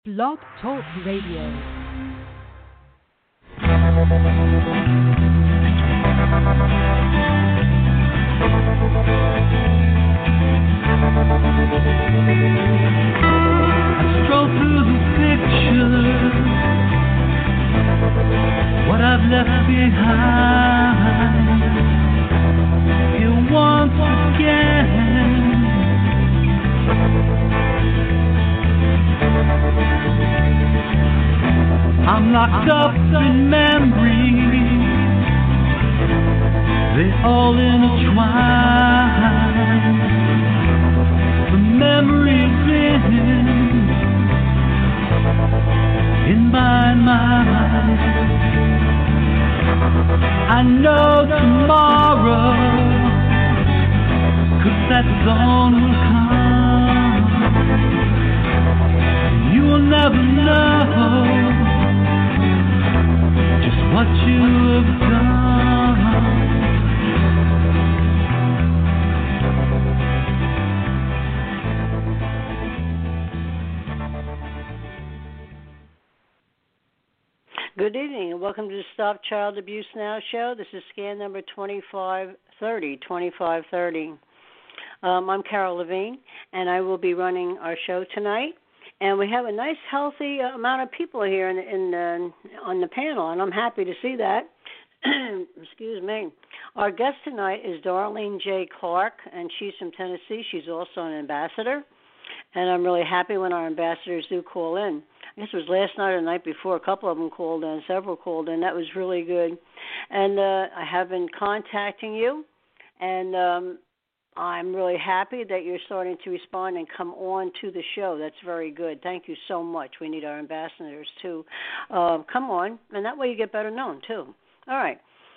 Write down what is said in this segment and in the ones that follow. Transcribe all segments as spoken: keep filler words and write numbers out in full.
Blog Talk Radio. Stroll through the pictures, what I've left behind. Here once again, I'm locked up in memories, they all intertwine. The memories in in my mind. I know tomorrow, 'cause that dawn will come. You will never know just what you have done. Good evening and welcome to the Stop Child Abuse Now show. This is scan number twenty-five thirty, twenty-five thirty. Um, I'm Carol Levine, and I will be running our show tonight. And we have a nice, healthy uh, amount of people here in, in uh, on the panel, and I'm happy to see that. Excuse me. Our guest tonight is Darlene J. Clark, and she's from Tennessee. She's also an ambassador, and I'm really happy when our ambassadors do call in. I guess it was last night or the night before. A couple of them called in, several called in. That was really good. And uh, I have been contacting you, and um, I'm really happy that you're starting to respond and come on to the show. That's very good. Thank you so much. We need our ambassadors to uh, come on, and that way you get better known too. All right.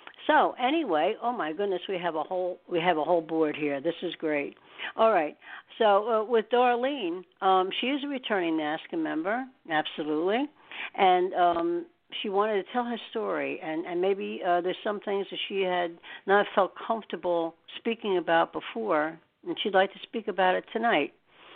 So anyway, oh my goodness, we have a whole we have a whole board here. This is great. All right. So uh, with Darlene, um, she is a returning NAASCA member, absolutely, and um, she wanted to tell her story, and, and maybe uh, there's some things that she had not felt comfortable speaking about before, and she'd like to speak about it tonight.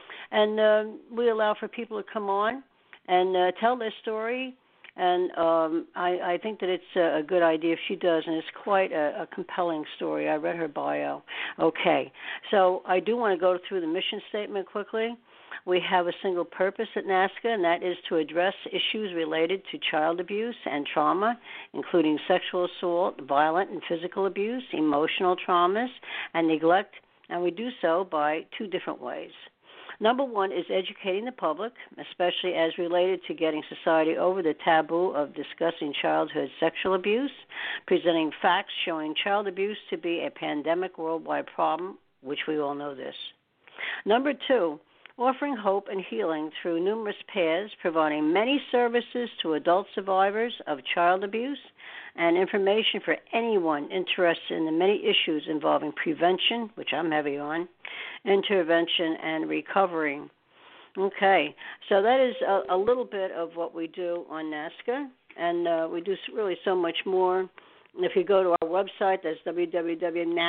And uh, we allow for people to come on and uh, tell their story, and um, I, I think that it's a, a good idea if she does, and it's quite a, a compelling story. I read her bio. Okay, so I do want to go through the mission statement quickly. We have a single purpose at NAASCA, and that is to address issues related to child abuse and trauma, including sexual assault, violent and physical abuse, emotional traumas, and neglect, and we do so by two different ways. Number one is educating the public, especially as related to getting society over the taboo of discussing childhood sexual abuse, presenting facts showing child abuse to be a pandemic worldwide problem, which we all know this. Number two, offering hope and healing through numerous paths, providing many services to adult survivors of child abuse and information for anyone interested in the many issues involving prevention, which I'm heavy on, intervention, and recovery. Okay, so that is a, a little bit of what we do on NAASCA, and uh, we do really so much more. If you go to our website, that's w w w dot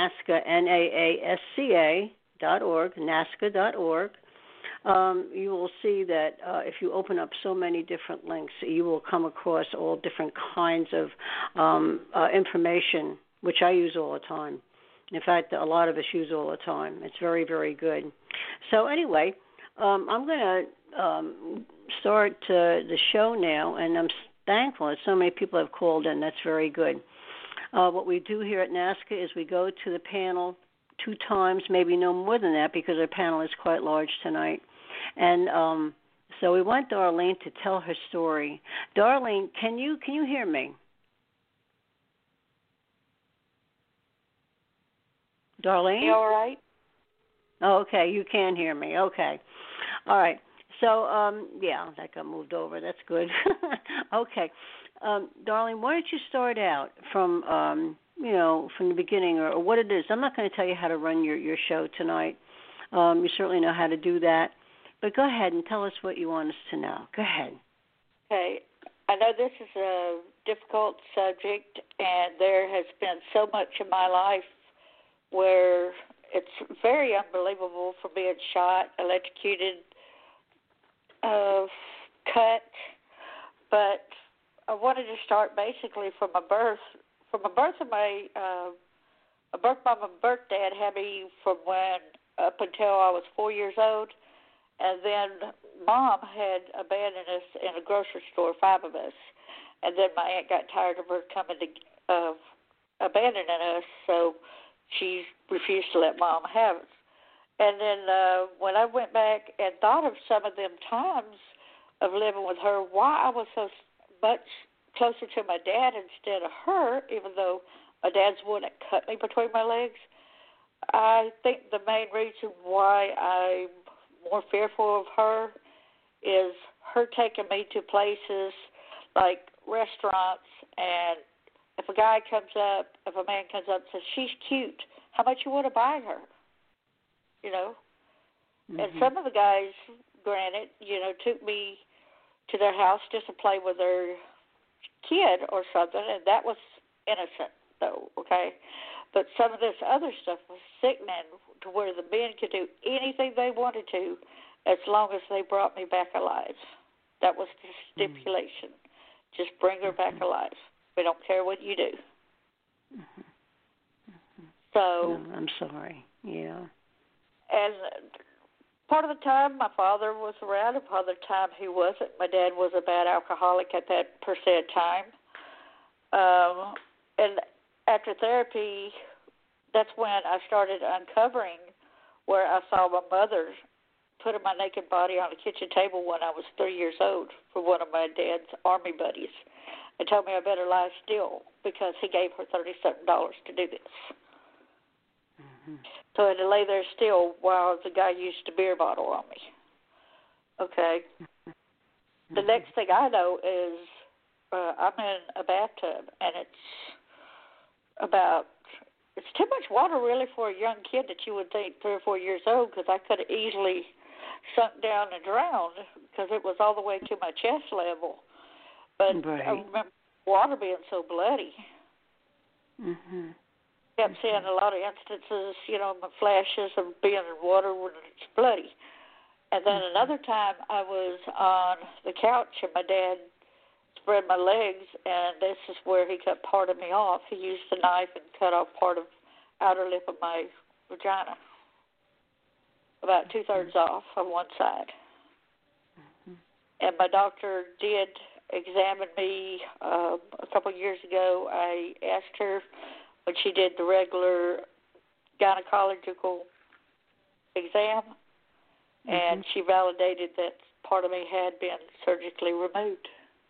nasca dot org, nasca dot org. Um, you will see that uh, if you open up so many different links, you will come across all different kinds of um, uh, information, which I use all the time. In fact, a lot of us use all the time. It's very, very good. So anyway, um, I'm going to um, start uh, the show now, and I'm thankful that so many people have called in. That's very good. Uh, what we do here at NAASCA is we go to the panel two times, maybe no more than that, because our panel is quite large tonight. And um, so we want Darlene to tell her story. Darlene, can you can you hear me? Darlene? You all right? Oh, okay, you can hear me. Okay. All right. So, um, yeah, that got moved over. That's good. Okay. Um, Darlene, why don't you start out from, um, you know, from the beginning or, or what it is. I'm not going to tell you how to run your, your show tonight. Um, you certainly know how to do that. But go ahead and tell us what you want us to know. Go ahead. Okay. I know this is a difficult subject, and there has been so much in my life where it's very unbelievable for being shot, electrocuted, uh, cut, but I wanted to start basically from my birth. From my birth of my, uh, my birth mom and birth dad had me from when up until I was four years old, and then Mom had abandoned us in a grocery store, five of us, and then my aunt got tired of her coming to uh, abandoning us, so she refused to let Mom have us. And then uh, when I went back and thought of some of them times of living with her, why I was so much closer to my dad instead of her, even though my dad's the one that cut me between my legs, I think the main reason why I'm more fearful of her is her taking me to places like restaurants, and if a guy comes up, if a man comes up and says, she's cute, how much you want to buy her? You know? Mm-hmm. And some of the guys, granted, you know, took me to their house just to play with their kid or something, and that was innocent, though, okay? But some of this other stuff was sickening to where the men could do anything they wanted to as long as they brought me back alive. That was the stipulation. Mm-hmm. Just bring her back mm-hmm. alive. We don't care what you do. Mm-hmm. Mm-hmm. So... No, I'm sorry. Yeah. And part of the time my father was around, and part of the time he wasn't. My dad was a bad alcoholic at that per se time. Um, and after therapy, that's when I started uncovering where I saw my mother putting my naked body on a kitchen table when I was three years old for one of my dad's army buddies, and told me I better lie still because he gave her thirty-seven dollars to do this. Mm-hmm. So I had to lay there still while the guy used a beer bottle on me. Okay. Mm-hmm. The next thing I know is uh, I'm in a bathtub, and it's about, it's too much water really for a young kid that you would think three or four years old, because I could have easily sunk down and drowned because it was all the way to my chest level. But right. I remember water being so bloody. Mm-hmm. Kept seeing a lot of instances, you know, my flashes of being in water when it's bloody. And then mm-hmm. another time I was on the couch and my dad spread my legs, and this is where he cut part of me off. He used the knife and cut off part of outer lip of my vagina, about two-thirds mm-hmm. off on one side. Mm-hmm. And my doctor did examine me uh, a couple of years ago. I asked her when she did the regular gynecological exam, mm-hmm. and she validated that part of me had been surgically removed.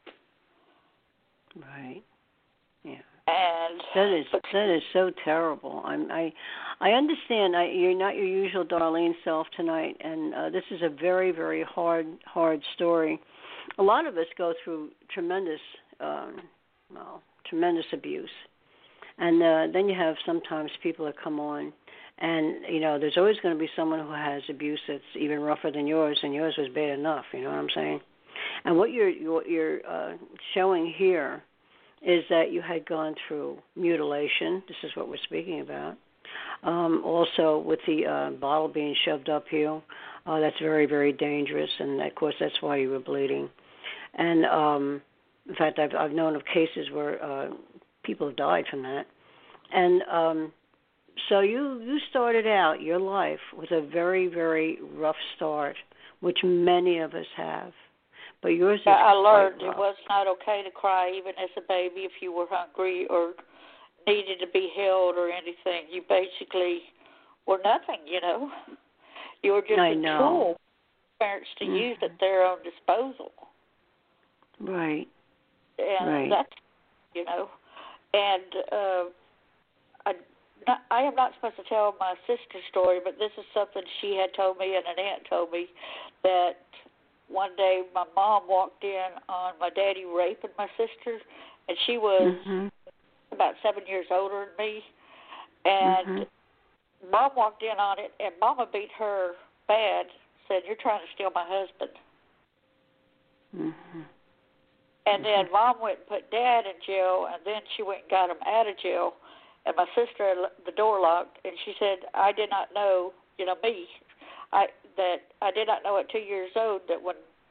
Right. Yeah. And that is that is so terrible. I'm, I I understand. I, you're not your usual Darlene self tonight, and uh, this is a very very hard hard story. A lot of us go through tremendous, um, well, tremendous abuse, and uh, then you have sometimes people that come on, and you know there's always going to be someone who has abuse that's even rougher than yours, and yours was bad enough. You know what I'm saying? And what you're what you're uh, showing here is that you had gone through mutilation. This is what we're speaking about. Um, also, with the uh, bottle being shoved up you, uh, that's very, very dangerous, and of course that's why you were bleeding. And um, in fact, I've I've known of cases where uh, people have died from that. And um, so you you started out your life with a very, very rough start, which many of us have. But yours is I learned it was not okay to cry even as a baby if you were hungry or needed to be held or anything. You basically were nothing, you know. You were just I a know. tool for parents to mm-hmm. use at their own disposal. Right. And right. that's, you know, and uh, I, not, I am not supposed to tell my sister's story, but this is something she had told me and an aunt told me, that one day my mom walked in on my daddy raping my sister, and she was mm-hmm. about seven years older than me. And mm-hmm. Mom walked in on it, and Mama beat her bad, said, "You're trying to steal my husband." Mm-hmm. And then mm-hmm. Mom went and put Dad in jail, and then she went and got him out of jail. And my sister had the door locked, and she said, "I did not know, you know, me, I that I did not know at two years old that when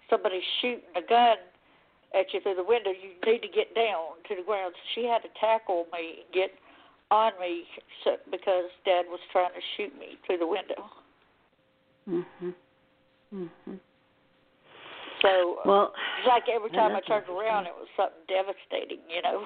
somebody's shooting a gun at you through the window, you need to get down to the ground. So she had to tackle me and get on me so, because Dad was trying to shoot me through the window. Mhm. Mhm. So, well, it's like every time I turned around, it was something devastating, you know.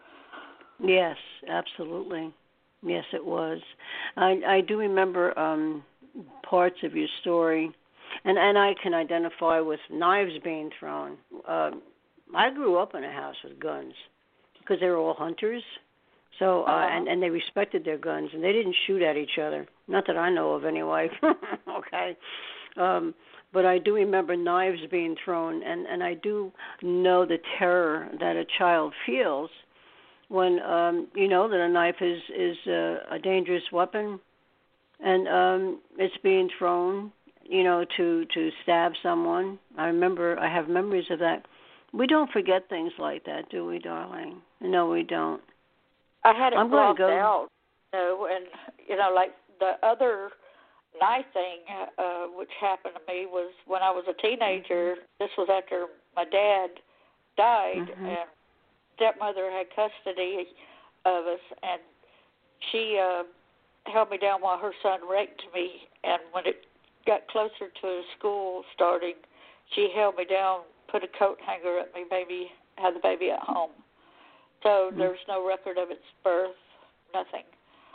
Yes, absolutely. Yes, it was. I I do remember um, parts of your story, and and I can identify with knives being thrown. Uh, I grew up in a house with guns because they were all hunters, so uh, uh-huh. and and they respected their guns, and they didn't shoot at each other. Not that I know of, anyway. Okay. Um, but I do remember knives being thrown, and, and I do know the terror that a child feels when um, you know that a knife is is a, a dangerous weapon, and um, it's being thrown, you know, to to stab someone. I remember, I have memories of that. We don't forget things like that, do we, darling? No, we don't. I had it I'm blocked going to go. out, you know, and you know, like the other night thing, uh, which happened to me was when I was a teenager. This was after my dad died, Mm-hmm. and stepmother had custody of us, and she uh, held me down while her son raped me. And when it got closer to school starting, she held me down, put a coat hanger at me, baby, had the baby at home. So mm-hmm. there's no record of its birth, nothing.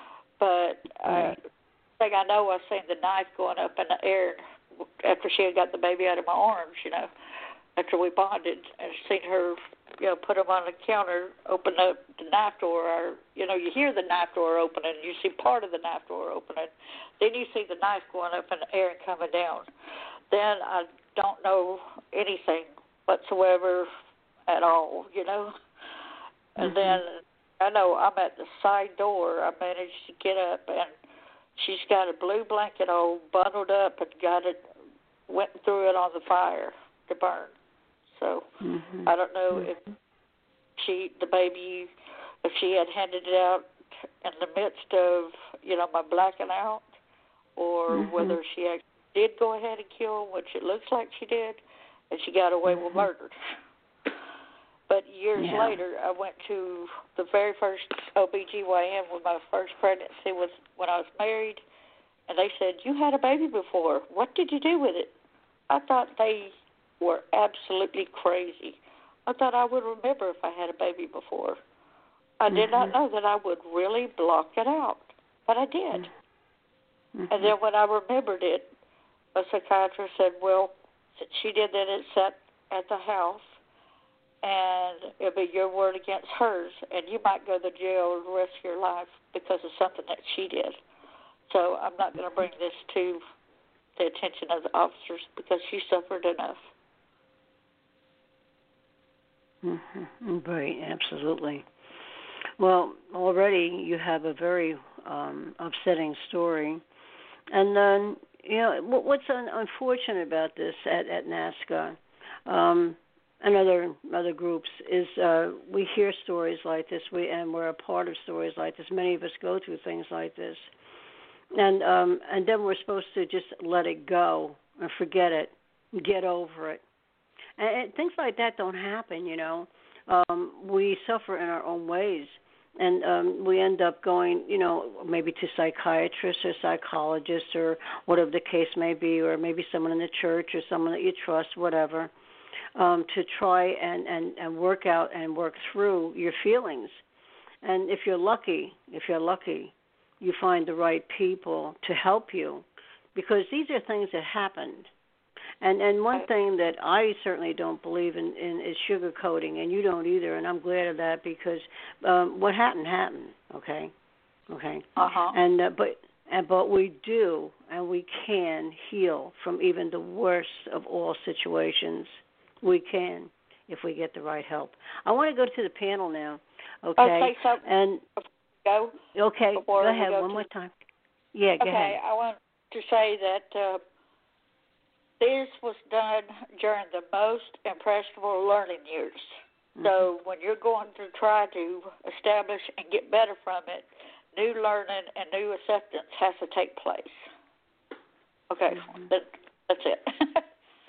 But uh, thing I know, I seen the knife going up in the air after she had got the baby out of my arms, you know, after we bonded, and seen her, you know, put him on the counter, open up the knife drawer, or, you know, you hear the knife drawer opening, you see part of the knife drawer opening, then you see the knife going up in the air and coming down. Then I don't know anything whatsoever at all, you know. And mm-hmm. then I know I'm at the side door. I managed to get up, and she's got a blue blanket all bundled up and got it, went through it on the fire to burn. So mm-hmm. I don't know mm-hmm. if she, the baby, if she had handed it out in the midst of, you know, my blacking out, or mm-hmm. whether she actually did go ahead and kill him, which it looks like she did, and she got away mm-hmm. with murder. But years yeah. later, I went to the very first O B G Y N with my first pregnancy was when I was married, and they said, "You had a baby before. What did you do with it?" I thought they were absolutely crazy. I thought I would remember if I had a baby before. I mm-hmm. did not know that I would really block it out, but I did. Mm-hmm. And then when I remembered it, a psychiatrist said, "Well, since she did that, it sat at the house, and it'll be your word against hers, and you might go to jail the rest of your life because of something that she did. So I'm not going to bring this to the attention of the officers because she suffered enough." Mm-hmm. Right, absolutely. Well, already you have a very um, upsetting story. And then, you know, what's un- unfortunate about this at, at NAASCA, um, and other other groups is uh, we hear stories like this, we and we're a part of stories like this. Many of us go through things like this, and um, and then we're supposed to just let it go and forget it, get over it, and, and things like that don't happen. You know, um, we suffer in our own ways, and um, we end up going, you know, maybe to psychiatrists or psychologists or whatever the case may be, or maybe someone in the church or someone that you trust, whatever. Um, to try and, and, and work out and work through your feelings. And if you're lucky, if you're lucky, you find the right people to help you, because these are things that happened. And and one thing that I certainly don't believe in, in is sugarcoating, and you don't either, and I'm glad of that, because um, what happened happened, okay? Okay. Uh-huh. And uh, but and but we do, and we can heal from even the worst of all situations. We can, if we get the right help. I want to go to the panel now, okay? Okay, so and go. Okay, go ahead go one to, more time. Yeah, go okay, ahead. I want to say that uh, this was done during the most impressionable learning years. Mm-hmm. So when you're going to try to establish and get better from it, new learning and new acceptance has to take place. Okay, mm-hmm. that, that's it.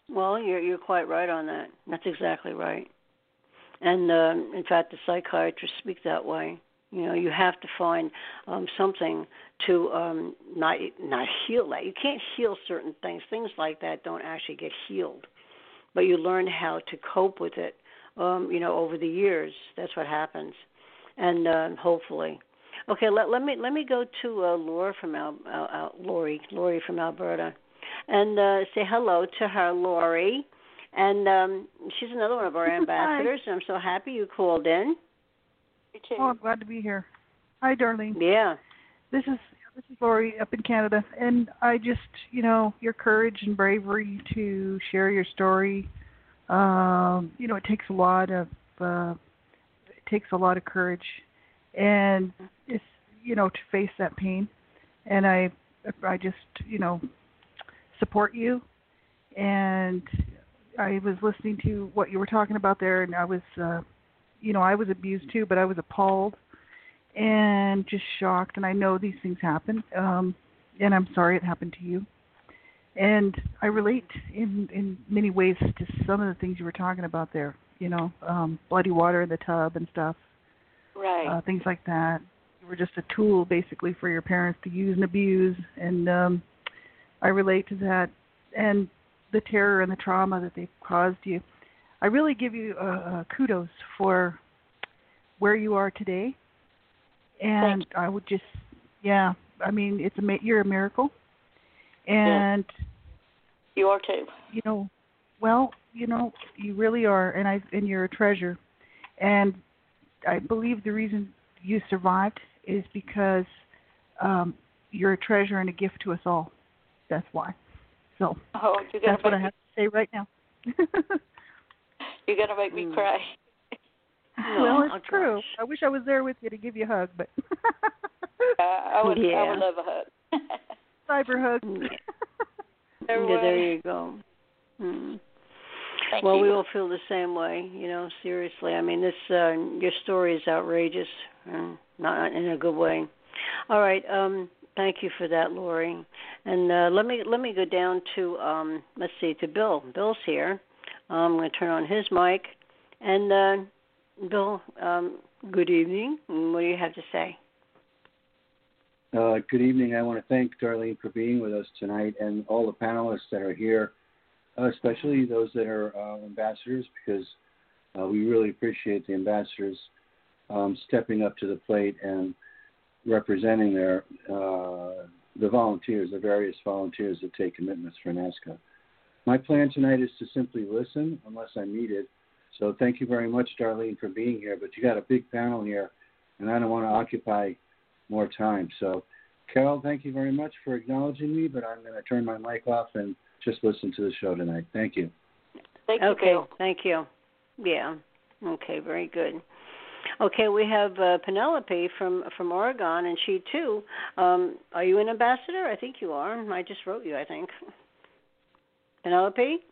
Well, you're you're quite right on that. That's exactly right. And um, in fact, the psychiatrists speak that way. You know, you have to find um, something to um, not not heal that. You can't heal certain things. Things like that don't actually get healed, but you learn how to cope with it. Um, you know, over the years, that's what happens, and uh, hopefully. Okay, let, let me let me go to uh, Laura from Al, Al, Al, Lori, Lori from Alberta, and uh, say hello to her, Lori. And um, she's another one of our ambassadors, and I'm so happy you called in. Me too. Oh, I'm glad to be here. Hi, Darlene. Yeah. This is this is Lori up in Canada, and I just, you know, your courage and bravery to share your story. Um, you know, it takes a lot of uh, it takes a lot of courage, and it's, you know, to face that pain. And I I just, you know, support you. And I was listening to what you were talking about there, and I was, uh, you know, I was abused too, but I was appalled and just shocked. And I know these things happen, um, and I'm sorry it happened to you. And I relate in, in many ways to some of the things you were talking about there, you know, um, bloody water in the tub and stuff, Right. uh, things like that. You were just a tool, basically, for your parents to use and abuse, and um, I relate to that. And the terror and the trauma that they've caused you. I really give you uh, uh, kudos for where you are today. And I would just, yeah, I mean, it's a you're a miracle. And yeah. You are too. You know, well, you know, you really are, and I and you're a treasure. And I believe the reason you survived is because um, you're a treasure and a gift to us all. That's why. So oh, that's what I have to say right now. You're going to make me cry. Well, it's oh, true. gosh. I wish I was there with you to give you a hug, but uh, I would yeah. I would love a hug. Cyber hug. Yeah. there, yeah, there you go. Hmm. Thank well, you. we all feel the same way, you know, seriously. I mean, this uh, your story is outrageous, uh, not in a good way. All right, um, thank you for that, Lori. And uh, let me let me go down to um, let's see, to Bill. Bill's here. Um, I'm going to turn on his mic. And uh, Bill, um, good evening. What do you have to say? Uh, good evening. I want to thank Darlene for being with us tonight, and all the panelists that are here, uh, especially those that are uh, ambassadors, because uh, we really appreciate the ambassadors um, stepping up to the plate and representing their uh, the volunteers, the various volunteers that take commitments for NAASCA. My plan tonight is to simply listen unless I'm needed. So thank you very much, Darlene, for being here. But you got a big panel here, and I don't want to occupy more time. So, Carol, thank you very much for acknowledging me, but I'm going to turn my mic off and just listen to the show tonight. Thank you. Thank you, okay, Bill. thank you. Yeah. Okay, very good. Okay, we have uh, Penelope from from Oregon, and she too. Um, are you an ambassador? I think you are. I just wrote you, I think. Penelope?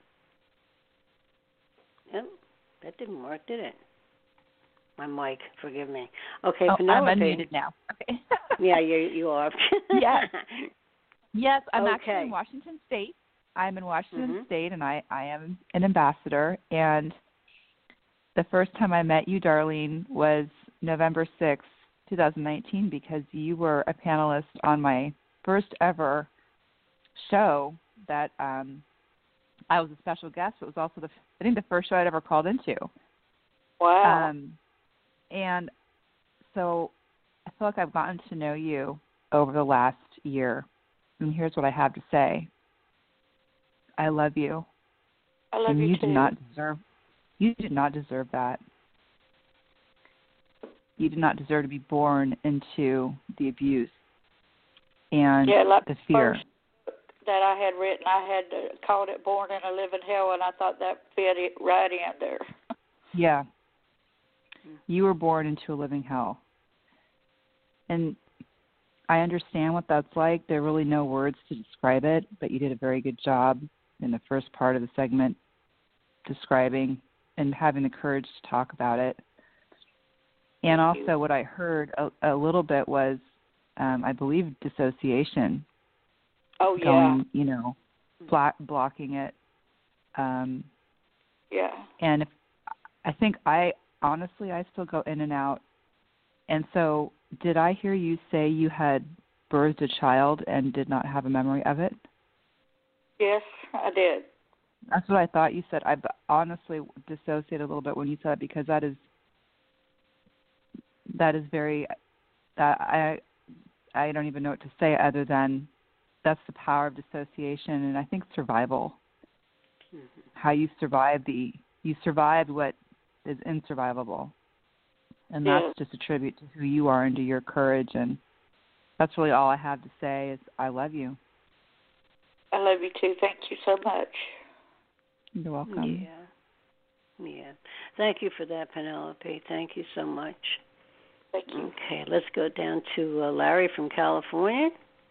Yep, that didn't work, did it? My mic, forgive me. Okay, oh, Penelope. I'm unmuted now. Okay. yeah, you you are. yes. Yes, I'm okay. actually in Washington State. I'm in Washington mm-hmm. State, and I, I am an ambassador. And the first time I met you, Darlene, was November sixth, twenty nineteen, because you were a panelist on my first ever show that um, I was a special guest. It was also, the I think, the first show I'd ever called into. Wow. Um, and so I feel like I've gotten to know you over the last year. And here's what I have to say. I love you. I love and you, you too. did not deserve you did not deserve that. You did not deserve to be born into the abuse and yeah, like the fear. First that I had written, I had uh, called it Born in a Living Hell, and I thought that fit it right in there. Yeah. You were born into a living hell. And I understand what that's like. There are really no words to describe it, but you did a very good job in the first part of the segment describing and having the courage to talk about it. And Thank also you. what I heard a, a little bit was, um, I believe, dissociation. Oh, yeah. Going, you know, block, blocking it. Um, yeah. And if, I think I, honestly, I still go in and out. And so did I hear you say you had birthed a child and did not have a memory of it? Yes, I did. That's what I thought you said. I honestly dissociated a little bit when you said it, because that is that is very that I I don't even know what to say other than that's the power of dissociation, and I think survival. Mm-hmm. How you survive the you survive what is insurvivable, and yeah. that's just a tribute to who you are and to your courage. And that's really all I have to say is I love you. I love you too. Thank you so much. You're welcome. Yeah. Yeah. Thank you for that, Penelope. Thank you so much. Thank you. Okay, let's go down to uh, Larry from California.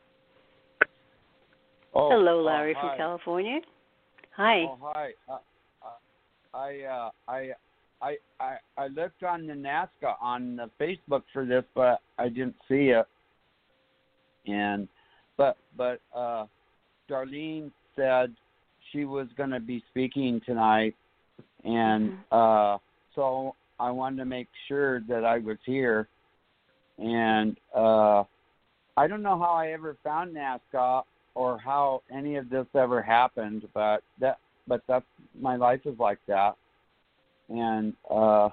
Oh, Hello, Larry uh, from California. Hi. Oh, hi. Uh, I, uh, I, I, I, I looked on the NASCA on the Facebook for this, but I didn't see it. And, but, but, uh, Darlene said she was going to be speaking tonight, and mm-hmm. uh, so I wanted to make sure that I was here. And uh, I don't know how I ever found NASCA or how any of this ever happened, but that, but that's my life is like that. And uh,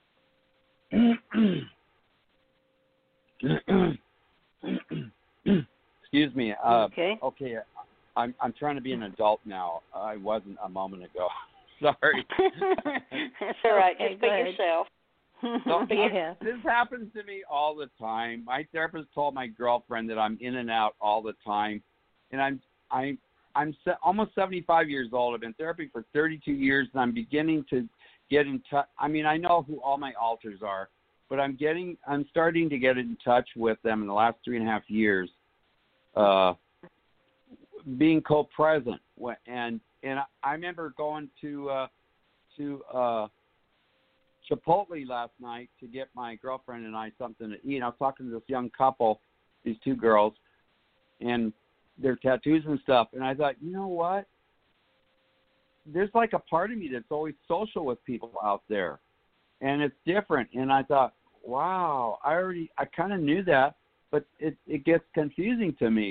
excuse me. Uh, okay. Okay. I'm I'm trying to be an adult now. I wasn't a moment ago. Sorry. That's all right. Okay, just be yourself. So, yeah. I, this happens to me all the time. My therapist told my girlfriend that I'm in and out all the time, and I'm I'm I'm se- almost seventy-five years old. I've been in therapy for thirty-two years, and I'm beginning to get in touch. I mean, I know who all my alters are, but I'm getting I'm starting to get in touch with them in the last three and a half years. Uh. Being co-present, and and I remember going to uh, to uh, Chipotle last night to get my girlfriend and I something to eat. I was talking to this young couple, these two girls, and their tattoos and stuff. And I thought, you know what? There's like a part of me that's always social with people out there, and it's different. And I thought, wow, I already I kind of knew that. But it, it gets confusing to me.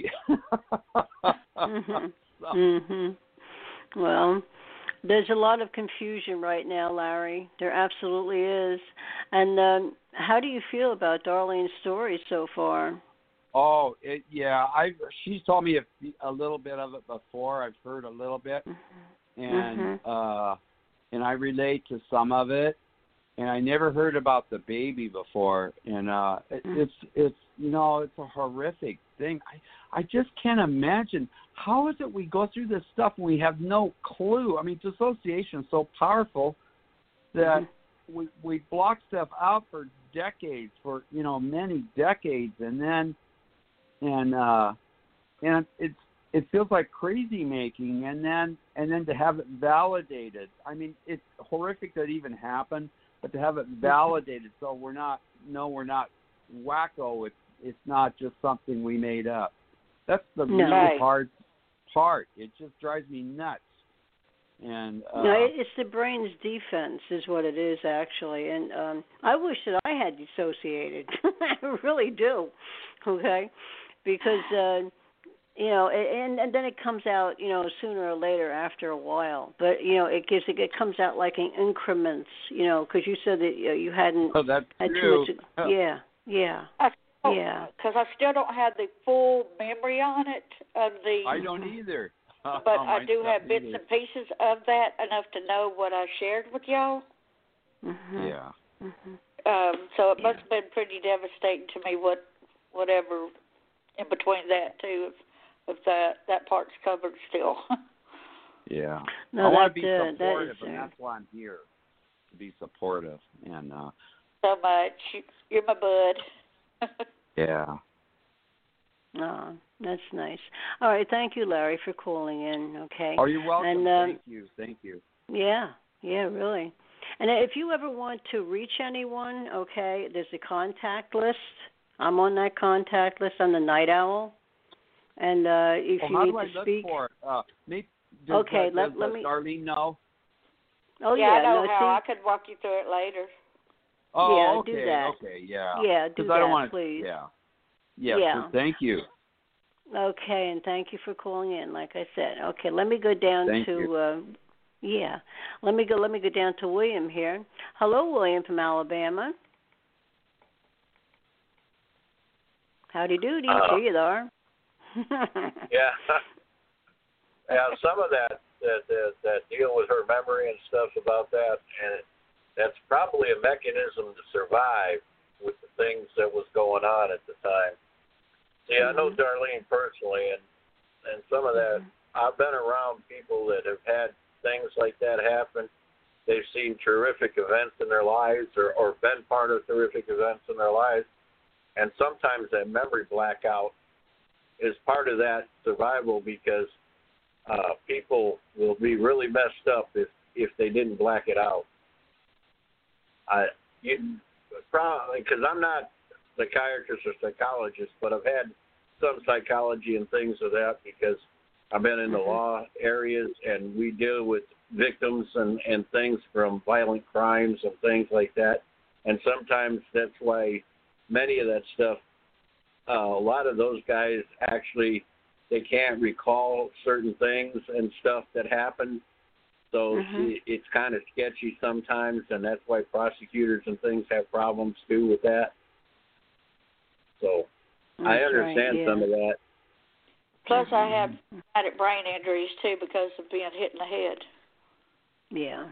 mm-hmm. So. Mm-hmm. Well, there's a lot of confusion right now, Larry. There absolutely is. And um, how do you feel about Darlene's story so far? Oh, it, yeah. I she's told me a, a little bit of it before. I've heard a little bit, mm-hmm. and mm-hmm. uh, and I relate to some of it. And I never heard about the baby before, and uh, it, it's it's you know it's a horrific thing. I I just can't imagine how is it we go through this stuff and we have no clue. I mean, dissociation is so powerful that mm-hmm. we we block stuff out for decades, for you know many decades, and then and uh, and it's it feels like crazy making, and then and then to have it validated. I mean, it's horrific that it even happened. But to have it validated, so we're not, no, we're not wacko. It's it's not just something we made up. That's the no. really Right. hard part. It just drives me nuts. And uh, no, it's the brain's defense, is what it is actually. And um, I wish that I had dissociated. I really do. Okay, because. Uh, You know, and and then it comes out, you know, sooner or later after a while. But you know, it gives it, it comes out like in increments, you know, because you said that you, know, you hadn't oh, that's had true. too much. Yeah, yeah, I still, yeah. Because I still don't have the full memory on it of the. I don't either. But oh, I do have bits either. and pieces of that enough to know what I shared with y'all. Mm-hmm. Yeah. Mm-hmm. Um, so it Yeah. must have been pretty devastating to me. What, whatever, in between that too. If, If that that part's covered still. Yeah. No, I want that, to be uh, supportive, that is, and that's why I'm here, to be supportive. And uh, so much. You're my bud. yeah. Oh, that's nice. All right, thank you, Larry, for calling in. Okay. Oh, you're welcome. And, um, thank you. Thank you. Yeah, yeah, really. And if you ever want to reach anyone, okay, there's a contact list. I'm on that contact list. I'm the Night Owl. And uh, if well, you how need do I to look speak, for it? Uh, maybe, does, okay, uh, let, does let uh, me. Darlene know? Oh yeah, yeah, I know no, how. see, I could walk you through it later. Oh, Yeah, okay, do that. okay, yeah. Yeah, do 'Cause I don't that, want please. Yeah. Yes, Yeah. sir, thank you. Okay, and thank you for calling in. Like I said, okay, let me go down Thank to. you. Uh, yeah, let me go. Let me go down to William here. Hello, William from Alabama. Howdy doody. Uh, There you are. Yeah, yeah. Some of that, that that that deal with her memory and stuff about that, and that's probably a mechanism to survive with the things that was going on at the time. See, I know Darlene personally, and and some of that. I've been around people that have had things like that happen. They've seen terrific events in their lives, or or been part of terrific events in their lives, and sometimes that memory blackout is part of that survival, because uh, people will be really messed up if, if they didn't black it out. I, you, probably because I'm not a psychiatrist or psychologist, but I've had some psychology and things of that, because I've been in the Mm-hmm. law areas, and we deal with victims and, and things from violent crimes and things like that. And sometimes that's why many of that stuff, Uh, a lot of those guys actually, they can't recall certain things and stuff that happened. So Mhm. it, it's kind of sketchy sometimes, and that's why prosecutors and things have problems too with that. So I That's understand right, yeah. some of that. Plus, I have traumatic brain injuries, too, because of being hit in the head. Yeah.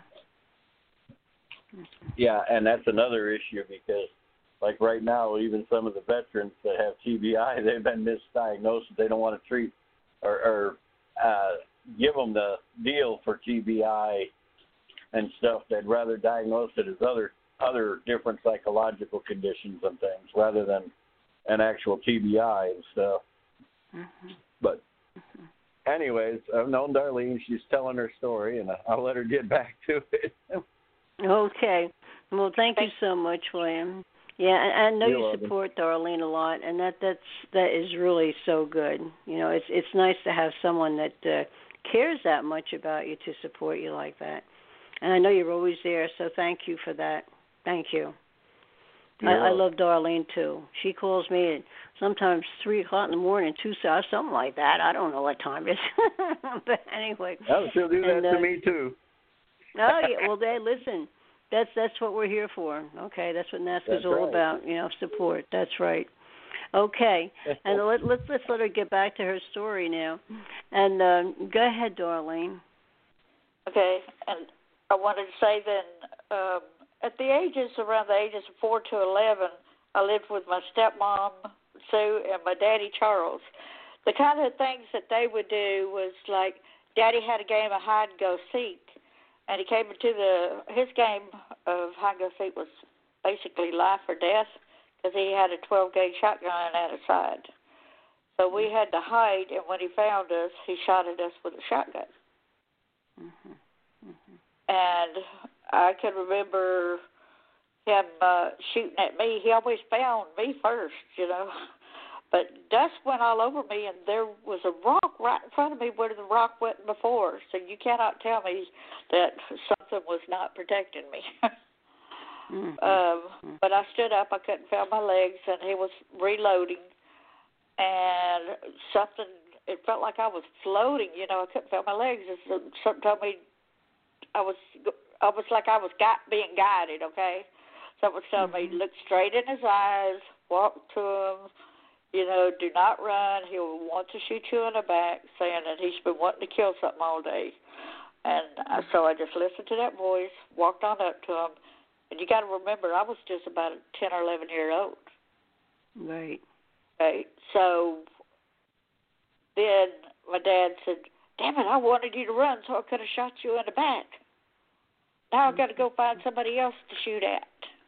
Yeah, and that's another issue, because like right now, even some of the veterans that have T B I, they've been misdiagnosed. They don't want to treat or, or uh, give them the deal for T B I and stuff. They'd rather diagnose it as other other different psychological conditions and things rather than an actual T B I and stuff. Mm-hmm. But anyways, I've known Darlene. She's telling her story, and I'll let her get back to it. Okay. Well, thank you so much, William. Yeah, I, I know You're you welcome. support Darlene a lot, and that that's that is really so good. You know, it's it's nice to have someone that uh, cares that much about you to support you like that. And I know you're always there, so thank you for that. Thank you. I, I love Darlene too. She calls me at sometimes three o'clock in the morning, two hours, something like that. I don't know what time it is, but anyway. Oh, she'll do that and, to uh, me too. Oh yeah, well, they listen. That's that's what we're here for. Okay, that's what NASCAR's That's all right. about. You know, support. That's right. Okay, and let, let's let's let her get back to her story now. And um, go ahead, Darlene. Okay, and I wanted to say then, um, at the ages, around the ages of four to eleven, I lived with my stepmom, Sue, and my daddy, Charles. The kind of things that they would do was like, Daddy had a game of hide and go seek, and he came into the, his game of hide and go seek was basically life or death, because he had a twelve gauge shotgun at his side. So we had to hide, and when he found us, he shot at us with a shotgun. Mm-hmm. Mm-hmm. And I can remember him uh, shooting at me. He always found me first, you know. But dust went all over me, and there was a rock right in front of me where the rock went before. So you cannot tell me that something was not protecting me. Mm-hmm. um, but I stood up. I couldn't feel my legs, and he was reloading. And something, it felt like I was floating. You know, I couldn't feel my legs. And something told me I was, I was like I was got, being guided, okay? Someone was telling Mm-hmm. me, look straight in his eyes, walk to him, you know, do not run. He will want to shoot you in the back, saying that he's been wanting to kill something all day. And uh, so I just listened to that voice, walked on up to him. And you got to remember, I was just about ten or eleven years old. Right. Okay, so then my dad said, damn it, I wanted you to run so I could have shot you in the back. Now I've got to go find somebody else to shoot at.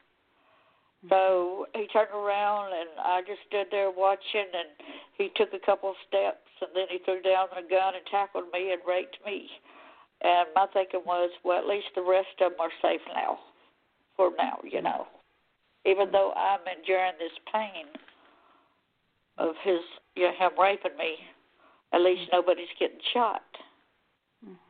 So he turned around, and I just stood there watching, and he took a couple of steps, and then he threw down the gun and tackled me and raped me. And my thinking was, well, at least the rest of them are safe now, for now, you know. Even though I'm enduring this pain of his, you know, him raping me, at least nobody's getting shot. Mm-hmm.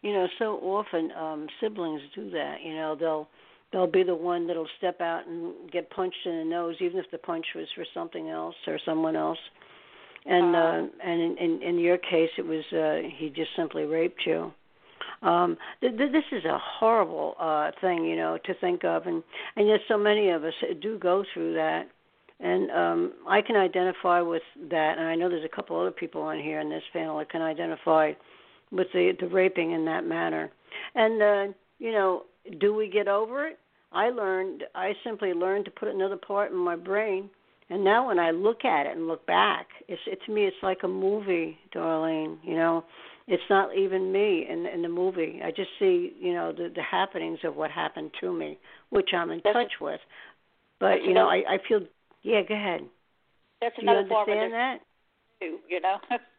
you know, so often um, siblings do that. You know, they'll they'll be the one that'll step out and get punched in the nose, even if the punch was for something else or someone else. And uh, and in, in, in your case, it was uh, he just simply raped you. Um, th- th- this is a horrible uh, thing, you know, to think of, and and yet so many of us do go through that. And um, I can identify with that, and I know there's a couple other people on here in this panel that can identify with the, the raping in that manner. And, uh, you know, do we get over it? I learned, I simply learned to put another part in my brain, and now when I look at it and look back, it's, it, to me it's like a movie, Darlene, you know. It's not even me in, in the movie. I just see, you know, the, the happenings of what happened to me, which I'm in touch with. But, you know, I, I feel... Yeah, go ahead. That's Do you another form of understand that? Too, you know.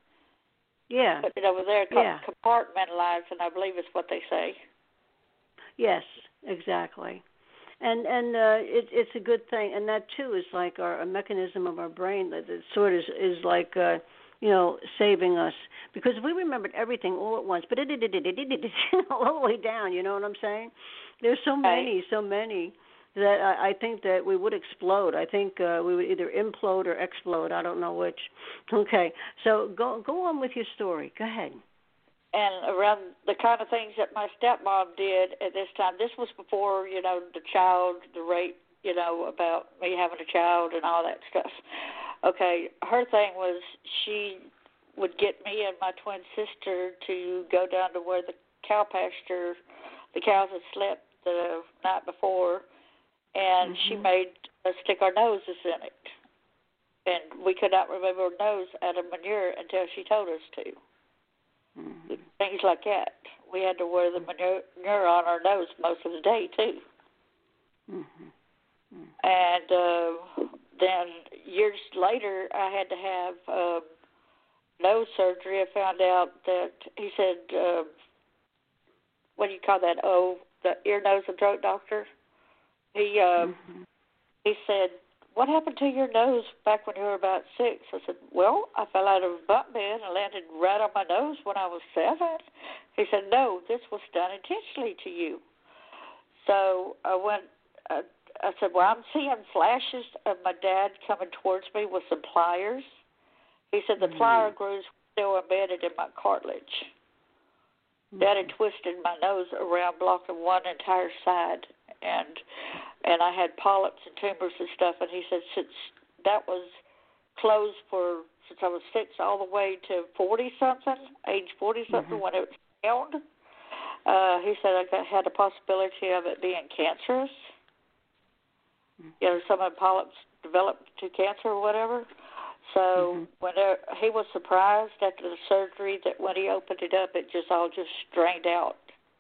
Yeah. Put it over there, yeah. compartmentalized, and I believe it's what they say. Yes, exactly. And and uh, it, it's a good thing, and that too is like our a mechanism of our brain that, that sort of is, is like uh, you know, saving us, because if we remembered everything all at once, but it all the way down, you know what I'm saying? There's so many, so many. That I, I think that we would explode. I think uh, we would either implode or explode. I don't know which. Okay, so go go on with your story. Go ahead. And around the kind of things that my stepmom did at this time, this was before, you know, the child, the rape, you know, about me having a child and all that stuff. Okay, her thing was she would get me and my twin sister to go down to where the cow pasture, the cows had slept the night before, and mm-hmm. she made us stick our noses in it. And we could not remember our nose out of manure until she told us to. Mm-hmm. Things like that. We had to wear the manure on our nose most of the day, too. Mm-hmm. Mm-hmm. And uh, then years later, I had to have um, nose surgery. I found out that he said, uh, what do you call that? Oh, the ear, nose, and throat doctor. He uh, mm-hmm. he said, what happened to your nose back when you were about six? I said, well, I fell out of a bunk bed and landed right on my nose when I was seven. He said, no, this was done intentionally to you. So I went, uh, I said, well, I'm seeing flashes of my dad coming towards me with some pliers. He said the mm-hmm. plier grooves were still embedded in my cartilage. Mm-hmm. Dad had twisted my nose around, blocking one entire side. And and I had polyps and tumors and stuff, and he said since that was closed for since I was six all the way to forty something, age forty something mm-hmm. when it was found, uh, he said I got, had a possibility of it being cancerous. Mm-hmm. You know, some of the polyps developed to cancer or whatever. So mm-hmm. when there, he was surprised after the surgery that when he opened it up, it just all just drained out.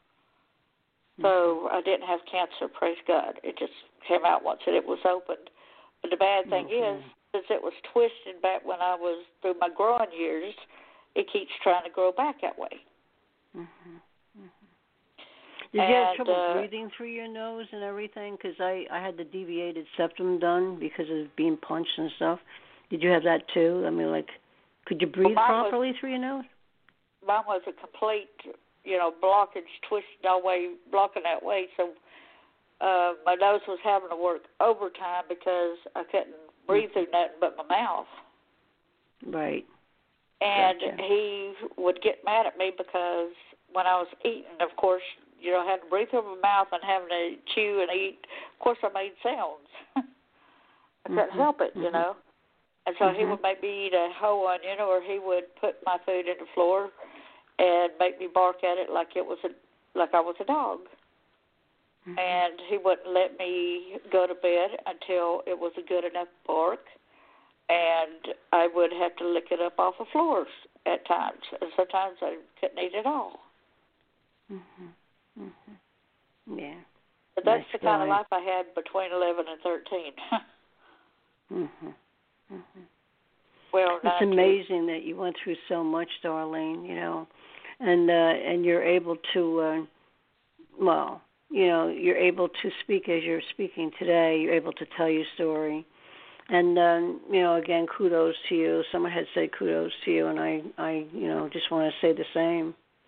So I didn't have cancer, praise God. It just came out once that it was opened. But the bad thing mm-hmm. is, since it was twisted back when I was through my growing years, it keeps trying to grow back that way. Mm-hmm. Mm-hmm. Did and, you have trouble uh, breathing through your nose and everything? Because I, I had the deviated septum done because of being punched and stuff. Did you have that too? I mean, like, could you breathe well, properly was, through your nose? Mine was a complete... you know, blockage, twisted all the way, blocking that way. So uh, my nose was having to work overtime because I couldn't breathe through nothing but my mouth. Right. And gotcha. He would get mad at me because when I was eating, of course, you know, I had to breathe through my mouth and having to chew and eat. Of course, I made sounds. I couldn't mm-hmm. help it, you mm-hmm. know. And so mm-hmm. he would make me eat a whole onion, or he would put my food in the floor and make me bark at it like it was a like I was a dog. Mm-hmm. And he wouldn't let me go to bed until it was a good enough bark, and I would have to lick it up off the floors at times, and sometimes I couldn't eat at all. Mm-hmm. Mm-hmm. Yeah. But that's nice the kind guy. of life I had between eleven and thirteen. mm-hmm. Mm-hmm. Well, it's amazing that you went through so much, Darlene, you know, and uh, and you're able to, uh, well, you know, you're able to speak as you're speaking today. You're able to tell your story. And, um, you know, again, kudos to you. Someone had said kudos to you, and I, I, you know, just want to say the same.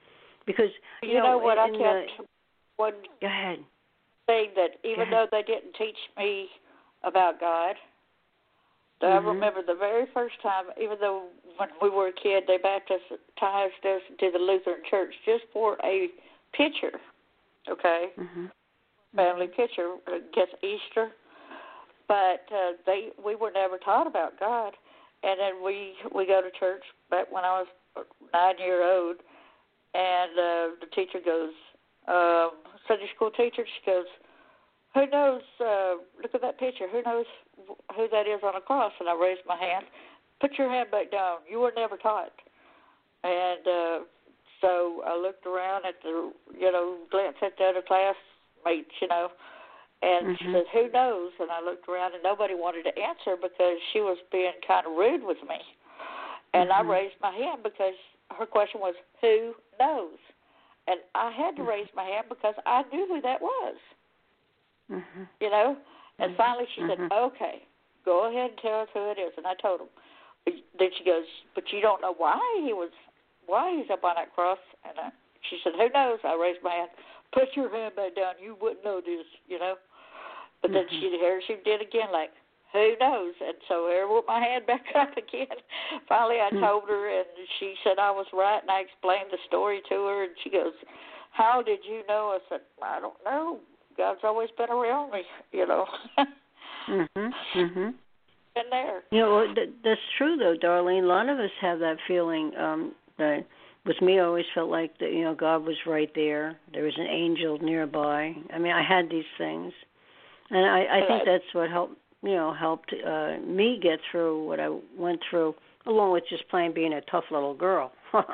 because you, you know, know what in, I in kept the, one go ahead. thing that even though they didn't teach me about God, Mm-hmm. I remember the very first time, even though when we were a kid, they baptized us to the Lutheran Church just for a picture, okay, mm-hmm. family picture against Easter. But uh, they we were never taught about God, and then we we go to church back when I was nine year old, and uh, the teacher goes, um, Sunday school teacher, she goes, who knows, uh, look at that picture, who knows who that is on a cross? And I raised my hand. Put your hand back down. You were never taught. And uh, so I looked around at the, you know, glanced at the other classmates, you know, and mm-hmm. she said, who knows? And I looked around, and nobody wanted to answer because she was being kind of rude with me. And mm-hmm. I raised my hand because her question was, who knows? And I had to raise my hand because I knew who that was. Mm-hmm. You know? And mm-hmm. finally she mm-hmm. said, okay, go ahead and tell us who it is. And I told him. Then she goes, but you don't know why he was, why he's up on that cross? And I, she said, who knows? I raised my hand. Put your hand back down. You wouldn't know this, you know? But then mm-hmm. she, here she did again, like, who knows? And so here I put my hand back up again. Finally I told her, and she said I was right, and I explained the story to her, and she goes, how did you know? I said, I don't know. God's always been around me, you know. mhm. Mhm. Been there. You know, that, that's true though, Darlene. A lot of us have that feeling. Um, that with me, I always felt like that. You know, God was right there. There was an angel nearby. I mean, I had these things, and I, I think that's what helped. You know, helped uh, me get through what I went through, along with just plain being a tough little girl.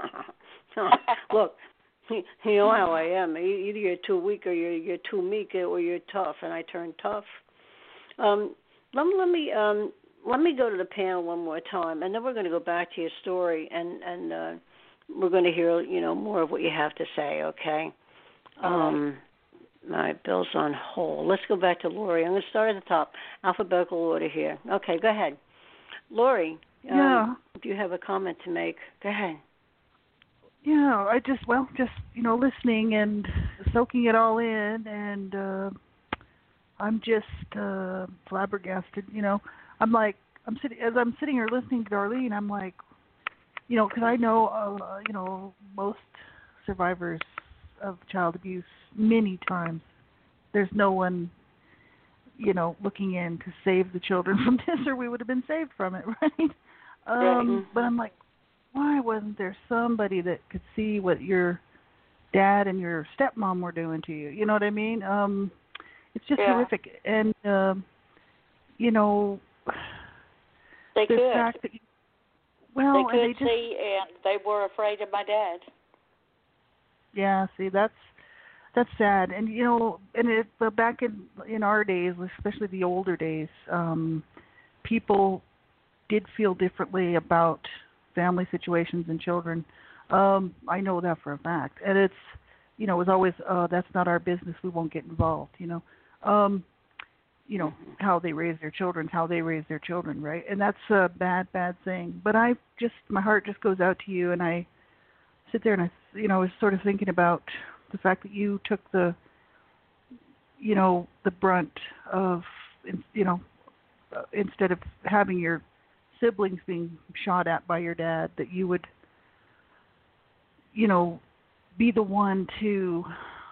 Look. You know how I am. Either you're too weak or you're you're too meek or you're tough, and I turned tough. Um, let, let me um, let me go to the panel one more time, and then we're going to go back to your story, and and uh, we're going to hear you know more of what you have to say. Okay. Um, all right, Bill's on hold. Let's go back to Lori. I'm going to start at the top, alphabetical order here. Okay, go ahead, Lori. Um, yeah. Do you have a comment to make? Go ahead. Yeah, I just, well, just, you know, listening and soaking it all in, and uh, I'm just uh, flabbergasted, you know. I'm like, I'm sitting, as I'm sitting here listening to Darlene, I'm like, you know, because I know, uh, you know, most survivors of child abuse many times. There's no one, you know, looking in to save the children from this, or we would have been saved from it, right? Um, right. But I'm like, why wasn't there somebody that could see what your dad and your stepmom were doing to you? You know what I mean? Um, it's just yeah. horrific. And, uh, you know, they the could. fact that, you, well, they could and they just, see, and they were afraid of my dad. Yeah, see, that's that's sad. And, you know, and it, but back in, in our days, especially the older days, um, people did feel differently about family situations and children. Um, I know that for a fact. And it's, you know, it was always, uh, that's not our business. We won't get involved, you know. Um, you know, how they raise their children, how they raise their children, right? And that's a bad, bad thing. But I just, my heart just goes out to you, and I sit there and I, you know, was sort of thinking about the fact that you took the, you know, the brunt of, you know, uh, instead of having your siblings being shot at by your dad, that you would, you know, be the one to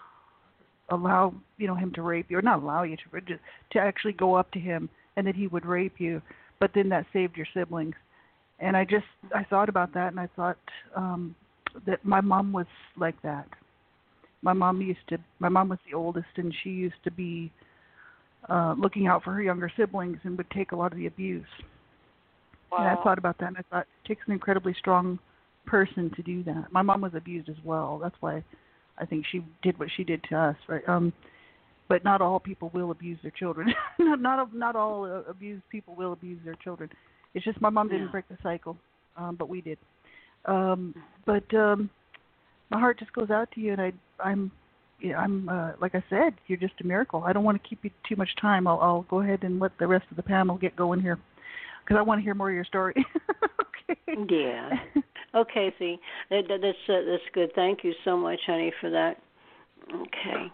allow, you know, him to rape you, or not allow you to, but just to actually go up to him, and that he would rape you, but then that saved your siblings. And I just, I thought about that, and I thought um, that my mom was like that. My mom used to, my mom was the oldest, and she used to be uh, looking out for her younger siblings and would take a lot of the abuse. Wow. And I thought about that, and I thought it takes an incredibly strong person to do that. My mom was abused as well. That's why I think she did what she did to us, right? Um, but not all people will abuse their children. not, not not all uh, abused people will abuse their children. It's just my mom didn't yeah. break the cycle, um, but we did. Um, but um, my heart just goes out to you, and I, I'm, you know, I'm uh, like I said, you're just a miracle. I don't want to keep you too much time. I'll, I'll go ahead and let the rest of the panel get going here, because I want to hear more of your story. Okay. Yeah. Okay, see, that, that, that's uh, that's good. Thank you so much, honey, for that. Okay.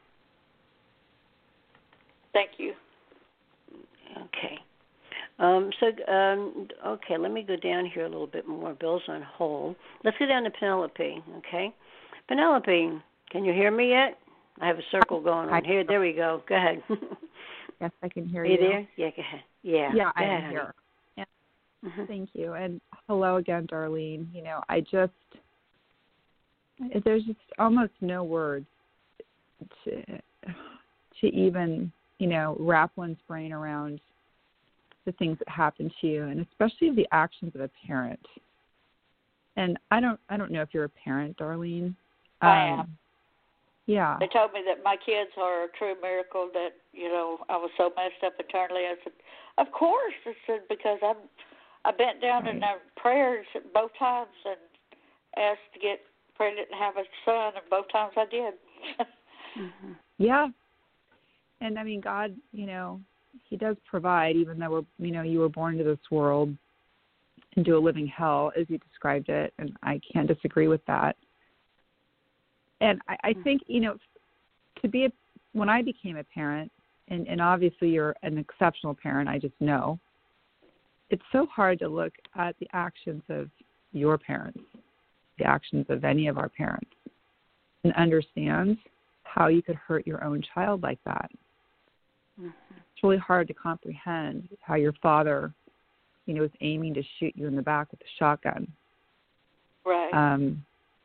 Thank you. Okay. Um, so, um, okay, let me go down here a little bit more. Bill's on hold. Let's go down to Penelope, okay? Penelope, can you hear me yet? I have a circle going on here. There we go. Go ahead. Yes, I can hear Are you. you there? Yeah, go ahead. Yeah. Yeah, go I ahead, am here. Yeah. Mm-hmm. Thank you. And hello again, Darlene. You know, I just, there's just almost no words to, to even, you know, wrap one's brain around the things that happen to you, and especially the actions of a parent. And I don't, I don't know if you're a parent, Darlene. I um, am. Yeah. They told me that my kids are a true miracle, that, you know, I was so messed up internally. I said, of course. I said, because I'm, I bent down Right. in our prayers both times and asked to get pregnant and have a son, and both times I did. Mm-hmm. Yeah. And, I mean, God, you know, he does provide, even though, we're, you know, you were born into this world into a living hell, as you described it, and I can't disagree with that. And I, I think, you know, to be a, when I became a parent, and, and obviously you're an exceptional parent, I just know, it's so hard to look at the actions of your parents, the actions of any of our parents, and understand how you could hurt your own child like that. Mm-hmm. It's really hard to comprehend how your father, you know, was aiming to shoot you in the back with a shotgun. Right. Um,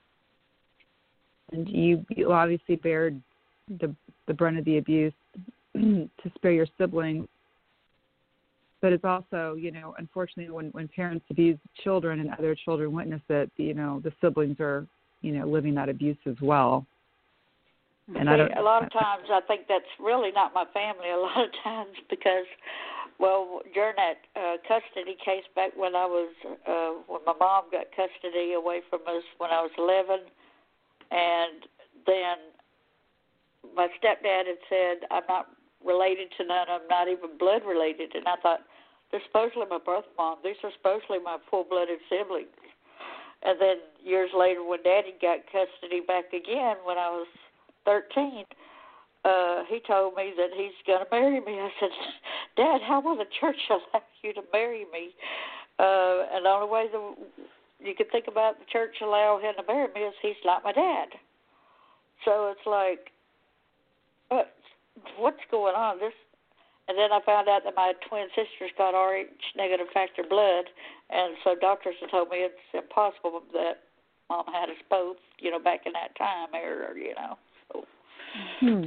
and you, you obviously bared the the brunt of the abuse to spare your siblings. But it's also, you know, unfortunately, when, when parents abuse children and other children witness it, you know, the siblings are, you know, living that abuse as well. And See, I don't, a lot of times I think that's really not my family. A lot of times because, well, during that uh, custody case back when I was, uh, when my mom got custody away from us when I was eleven, and then my stepdad had said, I'm not related to none, I'm not even blood related. And I thought, they're supposedly my birth mom. These are supposedly my full-blooded siblings. And then years later when Daddy got custody back again when I was thirteen, uh, he told me that he's going to marry me. I said, Dad, how will the church allow you to marry me? Uh, and the only way the, you can think about the church allow him to marry me is he's not my dad. So it's like, what, what's going on? This, and then I found out that my twin sisters got R H negative factor blood, and so doctors have told me it's impossible that Mom had us both, you know, back in that time era, you know. So, hmm.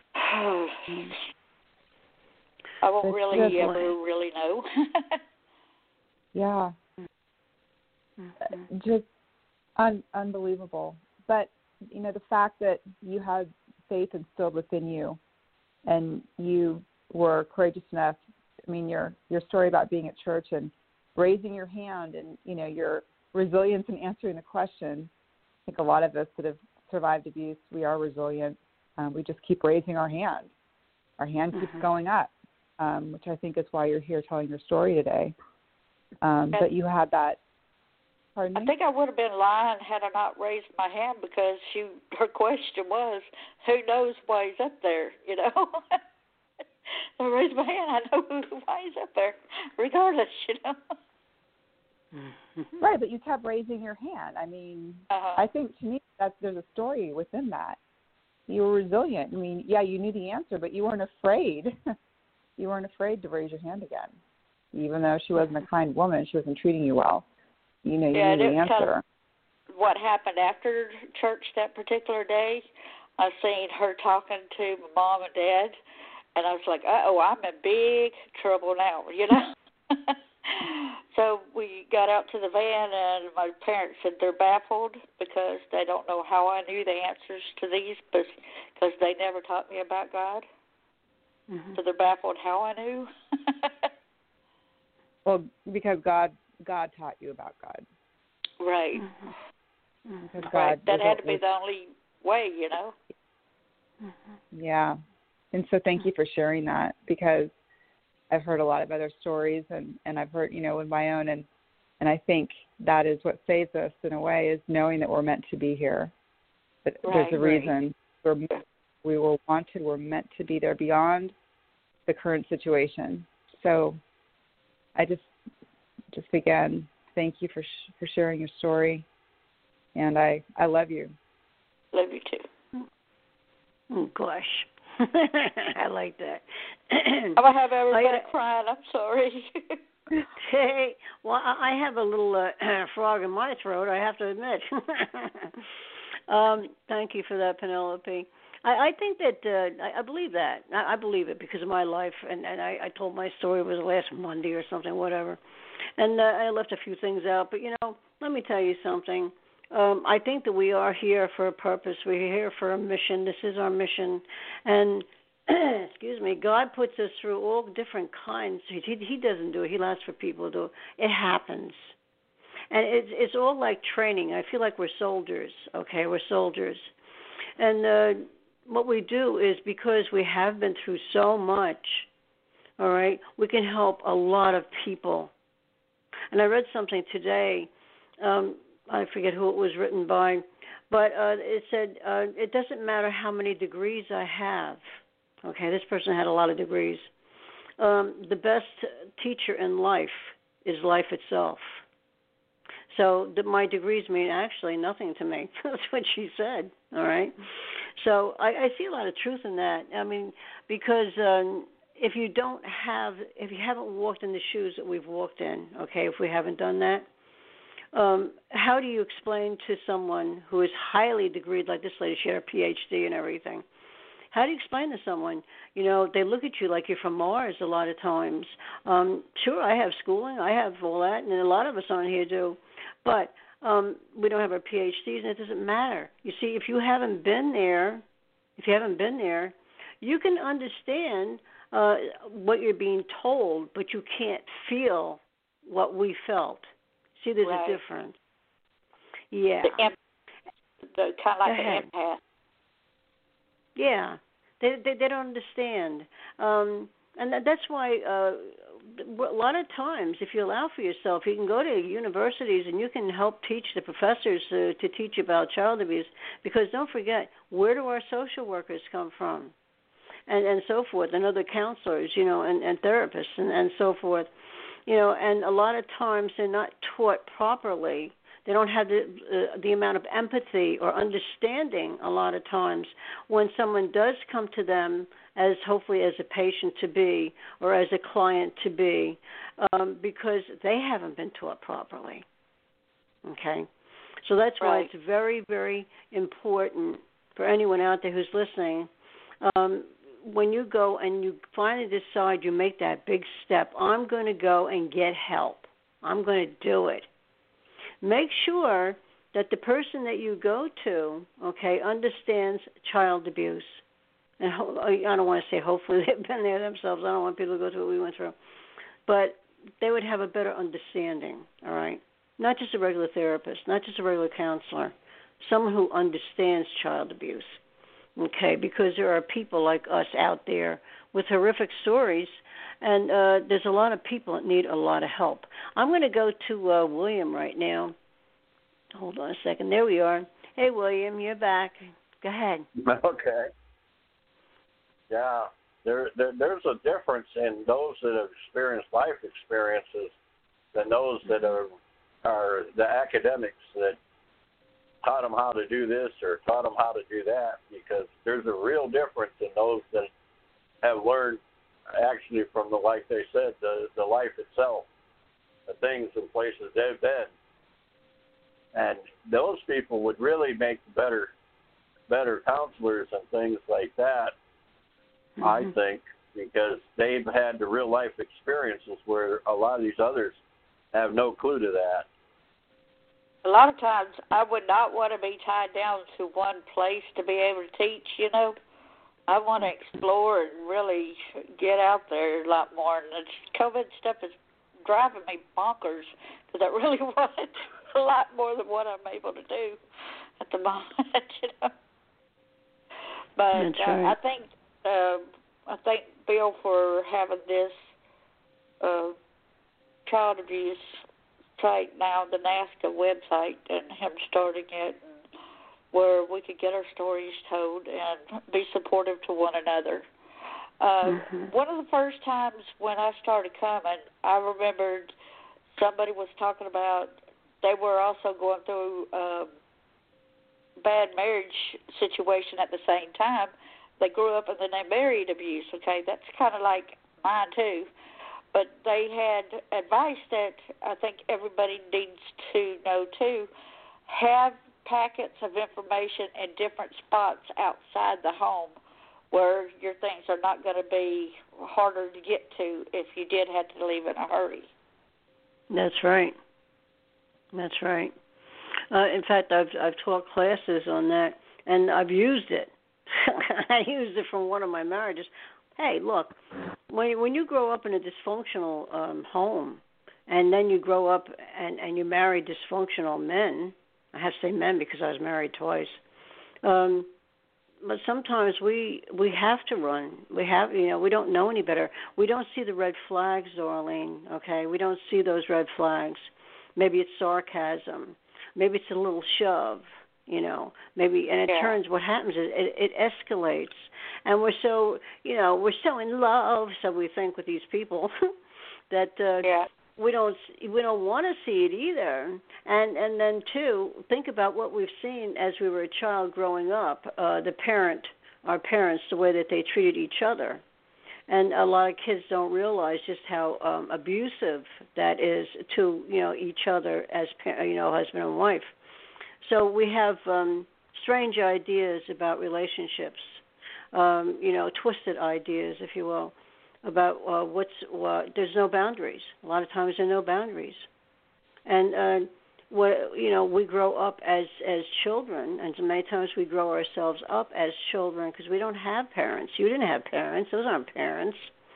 I won't That's really good. ever really know. Yeah. Mm-hmm. Just un- unbelievable. But, you know, the fact that you had faith instilled within you and you were courageous enough, I mean, your your story about being at church and raising your hand and, you know, your resilience in answering the question. I think a lot of us that have survived abuse, we are resilient. Um, we just keep raising our hand. Our hand keeps mm-hmm. going up, um, which I think is why you're here telling your story today. Um, but you had that. Pardon me? I think I would have been lying had I not raised my hand because she her question was, who knows why he's up there, you know? I raised my hand. I know who, why he's up there, regardless, you know? Right, but you kept raising your hand. I mean, uh-huh. I think to me that there's a story within that. You were resilient. I mean, yeah, you knew the answer, but you weren't afraid. You weren't afraid to raise your hand again, even though she wasn't a kind woman. She wasn't treating you well. You know, you yeah, knew the answer. Kind of what happened after church that particular day, I seen her talking to my mom and dad, and I was like, uh-oh, I'm in big trouble now, you know? So we got out to the van, and my parents said they're baffled because they don't know how I knew the answers to these because they never taught me about God. Mm-hmm. So they're baffled how I knew. Well, because God God taught you about God. Right. Mm-hmm. God right. That had to be was, the only way, you know. Mm-hmm. Yeah. And so thank you for sharing that, because I've heard a lot of other stories, and, and I've heard, you know, in my own, and, and I think that is what saves us in a way, is knowing that we're meant to be here. That right, there's a reason. Right. We're, we were wanted. We're meant to be there beyond the current situation. So I just, just again, thank you for sh- for sharing your story. And I, I love you. Love you too. Oh, gosh. I like that. I'm going to have everybody I, crying. I'm sorry. Hey, well, I have a little uh, frog in my throat, I have to admit. um, thank you for that, Penelope. I, I think that, uh, I, I believe that. I, I believe it because of my life, and, and I, I told my story, it was last Monday or something, whatever. And uh, I left a few things out, but, you know, let me tell you something. Um, I think that we are here for a purpose. We're here for a mission. This is our mission. And excuse me, God puts us through all different kinds. He, he doesn't do it. He allows for people to do it. It happens. And it's, it's all like training. I feel like we're soldiers, okay? We're soldiers. And uh, what we do is because we have been through so much, all right, we can help a lot of people. And I read something today, um, I forget who it was written by, but uh, it said, uh, it doesn't matter how many degrees I have. Okay, this person had a lot of degrees. Um, the best teacher in life is life itself. So the, my degrees mean actually nothing to me. That's what she said, all right? So I, I see a lot of truth in that. I mean, because um, if you don't have, if you haven't walked in the shoes that we've walked in, okay, if we haven't done that, um, how do you explain to someone who is highly degreed, like this lady, she had a P H D and everything, how do you explain to someone, you know, they look at you like you're from Mars a lot of times. Um, sure, I have schooling, I have all that, and a lot of us on here do, but um, we don't have our P H Ds, and it doesn't matter. You see, if you haven't been there, if you haven't been there, you can understand uh, what you're being told, but you can't feel what we felt. See, there's right. a difference. Yeah. The, imp- the kind of like an empath. Yeah, they, they they don't understand, um, and that, that's why uh, a lot of times, if you allow for yourself, you can go to universities and you can help teach the professors uh, to teach about child abuse. Because don't forget, where do our social workers come from, and and so forth, and other counselors, you know, and, and therapists and, and so forth, you know, and a lot of times they're not taught properly. They don't have the uh, the amount of empathy or understanding a lot of times when someone does come to them as hopefully as a patient to be or as a client to be, um, because they haven't been taught properly. Okay? So that's why right. it's very, very important for anyone out there who's listening, um, when you go and you finally decide you make that big step, I'm going to go and get help. I'm going to do it. Make sure that the person that you go to, okay, understands child abuse. And ho- I don't want to say hopefully they've been there themselves. I don't want people to go through what we went through. But they would have a better understanding, all right? Not just a regular therapist, not just a regular counselor, someone who understands child abuse, okay, because there are people like us out there with horrific stories, and uh, there's a lot of people that need a lot of help. I'm going to go to uh, William right now. Hold on a second. There we are. Hey, William, you're back. Go ahead. Okay. Yeah, there, there there's a difference in those that have experienced life experiences than those that are are the academics that taught them how to do this or taught them how to do that, because there's a real difference in those that have learned actually from the, like they said, the, the life itself, the things and places they've been. And those people would really make better better counselors and things like that, mm-hmm. I think, because they've had the real life experiences where a lot of these others have no clue to that. A lot of times I would not want to be tied down to one place to be able to teach, you know. I want to explore and really get out there a lot more. And the COVID stuff is driving me bonkers because I really want a lot more than what I'm able to do at the moment, you know. But That's uh, right. I think uh, I thank Bill for having this uh, child abuse website now, the NAASCA website, and him starting it, and where we could get our stories told and be supportive to one another. Uh, mm-hmm. One of the first times when I started coming, I remembered somebody was talking about they were also going through a bad marriage situation at the same time. They grew up and then they married abuse, okay? That's kind of like mine too. But they had advice that I think everybody needs to know too. Have packets of information in different spots outside the home where your things are not going to be harder to get to if you did have to leave in a hurry. That's right. That's right. Uh, in fact, I've I've taught classes on that, and I've used it. I used it from one of my marriages. Hey, look, when when you grow up in a dysfunctional um, home, and then you grow up and, and you marry dysfunctional men, I have to say men because I was married twice, um, but sometimes we we have to run. We have, you know, we don't know any better. We don't see the red flags, Darlene, okay? We don't see those red flags. Maybe it's sarcasm. Maybe it's a little shove, you know. Maybe, and it yeah. turns, what happens is it, it escalates. And we're so, you know, we're so in love, so we think, with these people that uh, yeah. we don't we don't want to see it either. And and then too, think about what we've seen as we were a child growing up. Uh, the parent, our parents, the way that they treated each other, and a lot of kids don't realize just how um, abusive that is to, you know, each other as, you know, husband and wife. So we have um, strange ideas about relationships. Um, you know, twisted ideas, if you will, about uh, what's uh, there's no boundaries. A lot of times there are no boundaries, and uh, what you know, we grow up as as children, and so many times we grow ourselves up as children because we don't have parents. You didn't have parents; those aren't parents.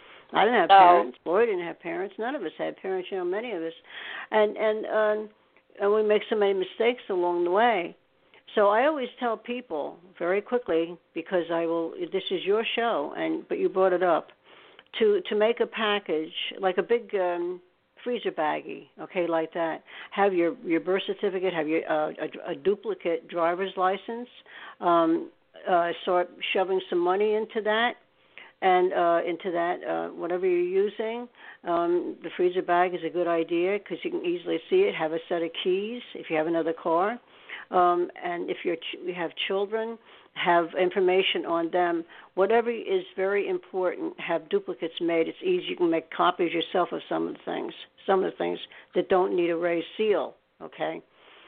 I didn't have no. parents. Lori didn't have parents. None of us had parents. You know, many of us, and and uh, and we make so many mistakes along the way. So I always tell people very quickly, because I will. This is your show, and but you brought it up, to to make a package like a big um, freezer baggie, okay, like that. Have your, your birth certificate, have your uh, a, a duplicate driver's license. Um, uh, start shoving some money into that, and uh, into that uh, whatever you're using. Um, the freezer bag is a good idea because you can easily see it. Have a set of keys if you have another car. Um, and if you're ch- you have children, have information on them. Whatever is very important, have duplicates made. It's easy. You can make copies yourself of some of the things, some of the things that don't need a raised seal, okay?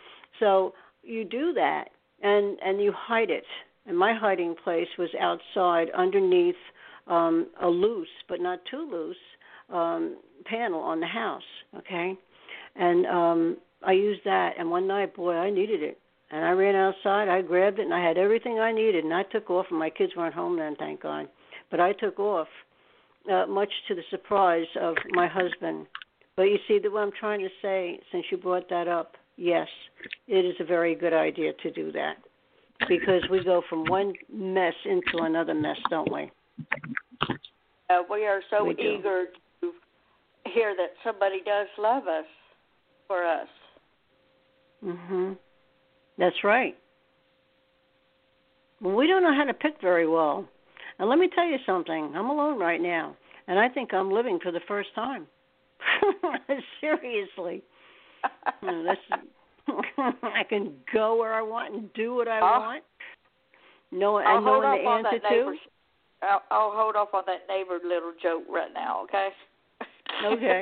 So you do that, and, and you hide it. And my hiding place was outside underneath um, a loose, but not too loose, um, panel on the house, okay? And um, I used that, and one night, boy, I needed it. And I ran outside, I grabbed it, and I had everything I needed, and I took off, and my kids weren't home then, thank God. But I took off, uh, much to the surprise of my husband. But you see, what I'm trying to say, since you brought that up, yes, it is a very good idea to do that, because we go from one mess into another mess, don't we? Uh, we are so we eager to hear that somebody does love us for us. Mm-hmm. That's right. Well, we don't know how to pick very well. And let me tell you something. I'm alone right now, and I think I'm living for the first time. Seriously. You know, that's, I can go where I want and do what I I'll, want. No, I'll I know hold the off on answer that to. neighbor's, I'll, I'll hold off on that neighbor little joke right now, okay? Okay.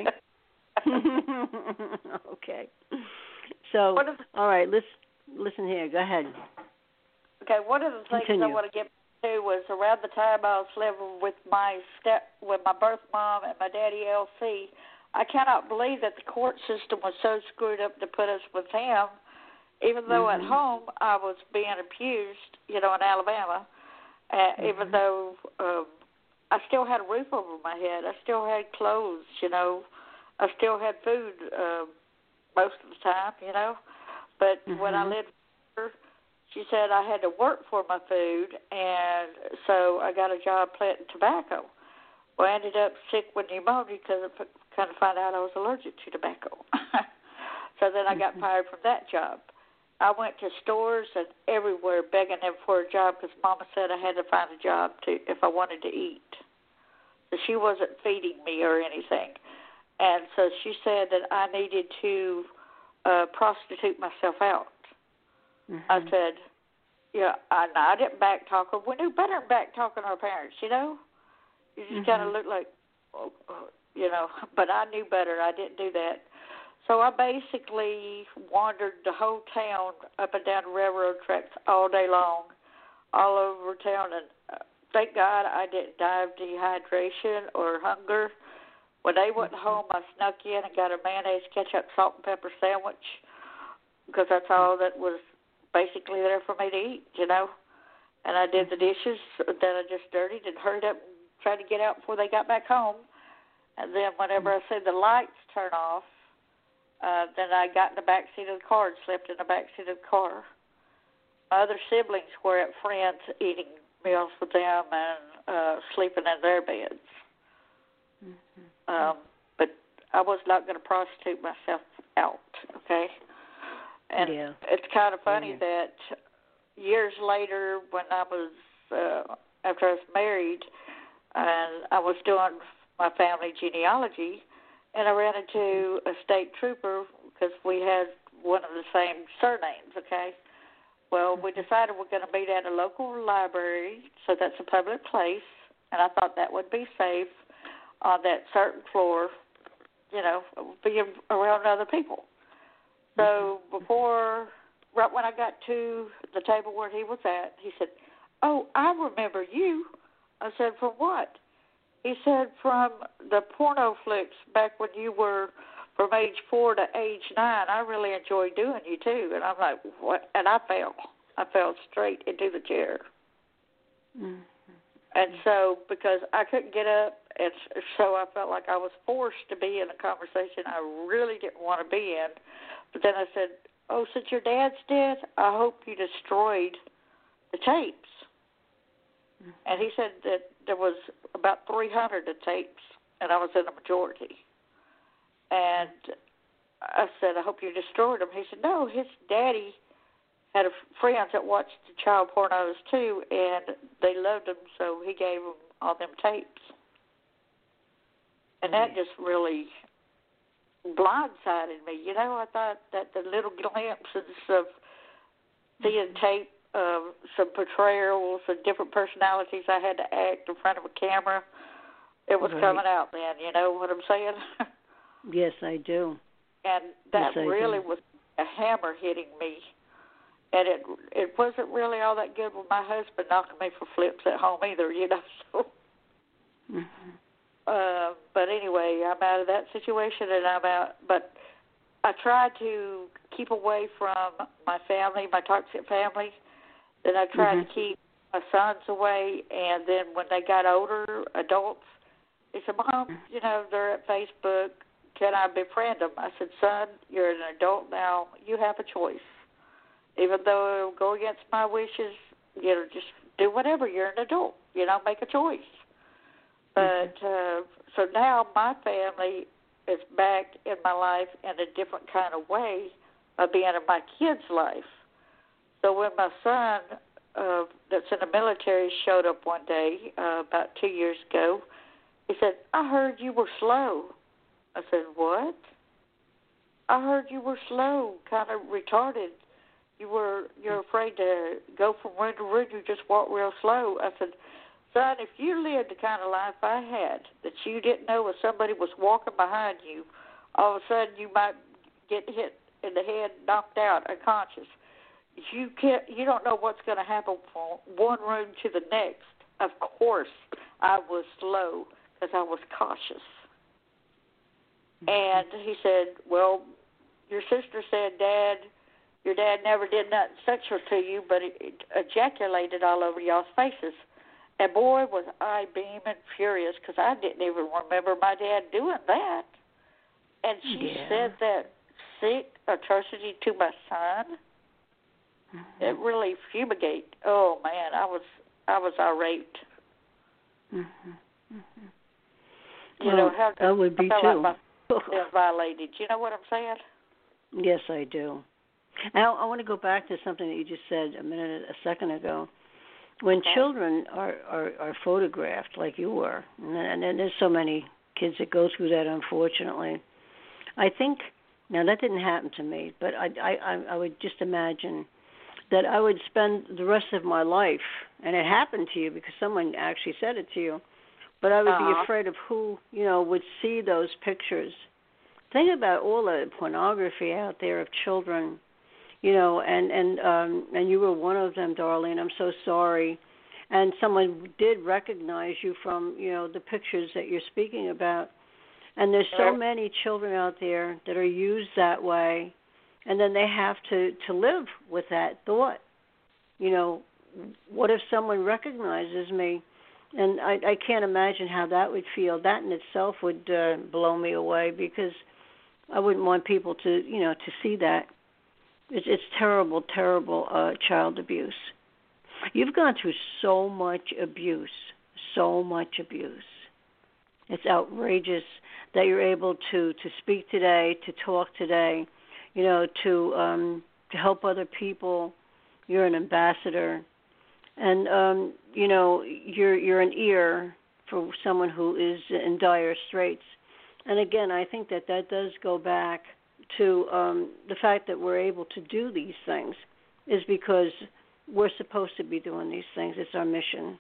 Okay. So, is, all right, listen, listen here. Go ahead. Okay, one of the things Continue. I want to get to was around the time I was living with my step, with my birth mom and my daddy L C. I cannot believe that the court system was so screwed up to put us with him, even though mm-hmm. at home I was being abused, you know, in Alabama. Uh, mm-hmm. Even though um, I still had a roof over my head, I still had clothes, you know, I still had food. Uh, most of the time, you know. But mm-hmm. when I lived with her, she said I had to work for my food, and so I got a job planting tobacco. Well, I ended up sick with pneumonia because I kind of found out I was allergic to tobacco. So then I got Mhm. fired from that job. I went to stores and everywhere begging them for a job because Mama said I had to find a job to if I wanted to eat. So she wasn't feeding me or anything. And so she said that I needed to uh, prostitute myself out. Mm-hmm. I said, yeah, I, I didn't back talk her. We knew better than back talking our parents, you know? You just Mm-hmm. kind of look like, oh, oh, you know, but I knew better. I didn't do that. So I basically wandered the whole town up and down the railroad tracks all day long, all over town. And uh, thank God I didn't die of dehydration or hunger. When they went home, I snuck in and got a mayonnaise, ketchup, salt, and pepper sandwich because that's all that was basically there for me to eat, you know. And I did the dishes that I just dirtied and hurried up and tried to get out before they got back home. And then whenever I said the lights turn off, uh, then I got in the back seat of the car and slept in the back seat of the car. My other siblings were at friends eating meals with them and uh, sleeping in their beds. Mm-hmm. Um, but I was not going to prostitute myself out, okay? And yeah. it's kind of funny yeah. that years later when I was, uh, after I was married, and I was doing my family genealogy, and I ran into a state trooper because we had one of the same surnames, okay? Well, we decided we're going to meet at a local library, so that's a public place, and I thought that would be safe on that certain floor, you know, being around other people. So before, right when I got to the table where he was at, he said, oh, I remember you. I said, from what? He said, from the porno flicks back when you were from age four to age nine. I really enjoyed doing you, too. And I'm like, what? And I fell. I fell straight into the chair. Mm-hmm. And so, because I couldn't get up, and so I felt like I was forced to be in a conversation I really didn't want to be in. But then I said, oh, since your dad's dead, I hope you destroyed the tapes. Mm-hmm. And he said that there was about three hundred of tapes, and I was in the majority. And I said, I hope you destroyed them. He said, no, his daddy had a friends that watched the child pornos too, and they loved them, so he gave them all them tapes. And that just really blindsided me. You know, I thought that the little glimpses of seeing tape of some portrayals of different personalities I had to act in front of a camera, it was right. coming out then. You know what I'm saying? Yes, I do. And that yes, really do. was a hammer hitting me. And it it wasn't really all that good with my husband knocking me for flips at home either, you know. So, mm-hmm. uh, but anyway, I'm out of that situation, and I'm out. But I tried to keep away from my family, my toxic family. Then I tried mm-hmm. to keep my sons away. And then when they got older, adults, they said, Mom, you know, they're at Facebook. Can I befriend them? I said, son, you're an adult now. You have a choice. Even though it will go against my wishes, you know, just do whatever. You're an adult. You know, make a choice. But uh, so now my family is back in my life in a different kind of way by being in my kid's life. So when my son, uh, that's in the military, showed up one day uh, about two years ago, he said, I heard you were slow. I said, what? I heard you were slow, kind of retarded. You were, you're afraid to go from room to room. You just walk real slow. I said, son, if you lived the kind of life I had, that you didn't know if somebody was walking behind you, all of a sudden you might get hit in the head, knocked out, unconscious. You can't, you don't know what's going to happen from one room to the next. Of course, I was slow because I was cautious. And he said, well, your sister said, Dad, your dad never did nothing sexual to you, but it, it ejaculated all over y'all's faces. And boy, was I beaming furious because I didn't even remember my dad doing that. And she yeah. said that sick atrocity to my son. Mm-hmm. It really fumigated. Oh man, I was I was irate. Mm-hmm. Mm-hmm. You well, know how I would be I felt too. Like my was violated. You know what I'm saying? Yes, I do. Now, I want to go back to something that you just said a minute, a second ago. When okay. children are, are, are photographed like you were, and, and there's so many kids that go through that, unfortunately, I think, now that didn't happen to me, but I, I, I would just imagine that I would spend the rest of my life, and it happened to you because someone actually said it to you, but I would uh-huh. be afraid of who, you know, would see those pictures. Think about all the pornography out there of children, you know, and and um, and you were one of them, Darlene. I'm so sorry. And someone did recognize you from, you know, the pictures that you're speaking about. And there's so many children out there that are used that way, and then they have to, to live with that thought. You know, what if someone recognizes me? And I, I can't imagine how that would feel. That in itself would uh, blow me away because I wouldn't want people to, you know, to see that. It's, it's terrible, terrible uh, child abuse. You've gone through so much abuse, so much abuse. It's outrageous that you're able to, to speak today, to talk today, you know, to um, to help other people. You're an ambassador, and um, you know, you're you're an ear for someone who is in dire straits. And again, I think that that does go back to um, the fact that we're able to do these things is because we're supposed to be doing these things. It's our mission.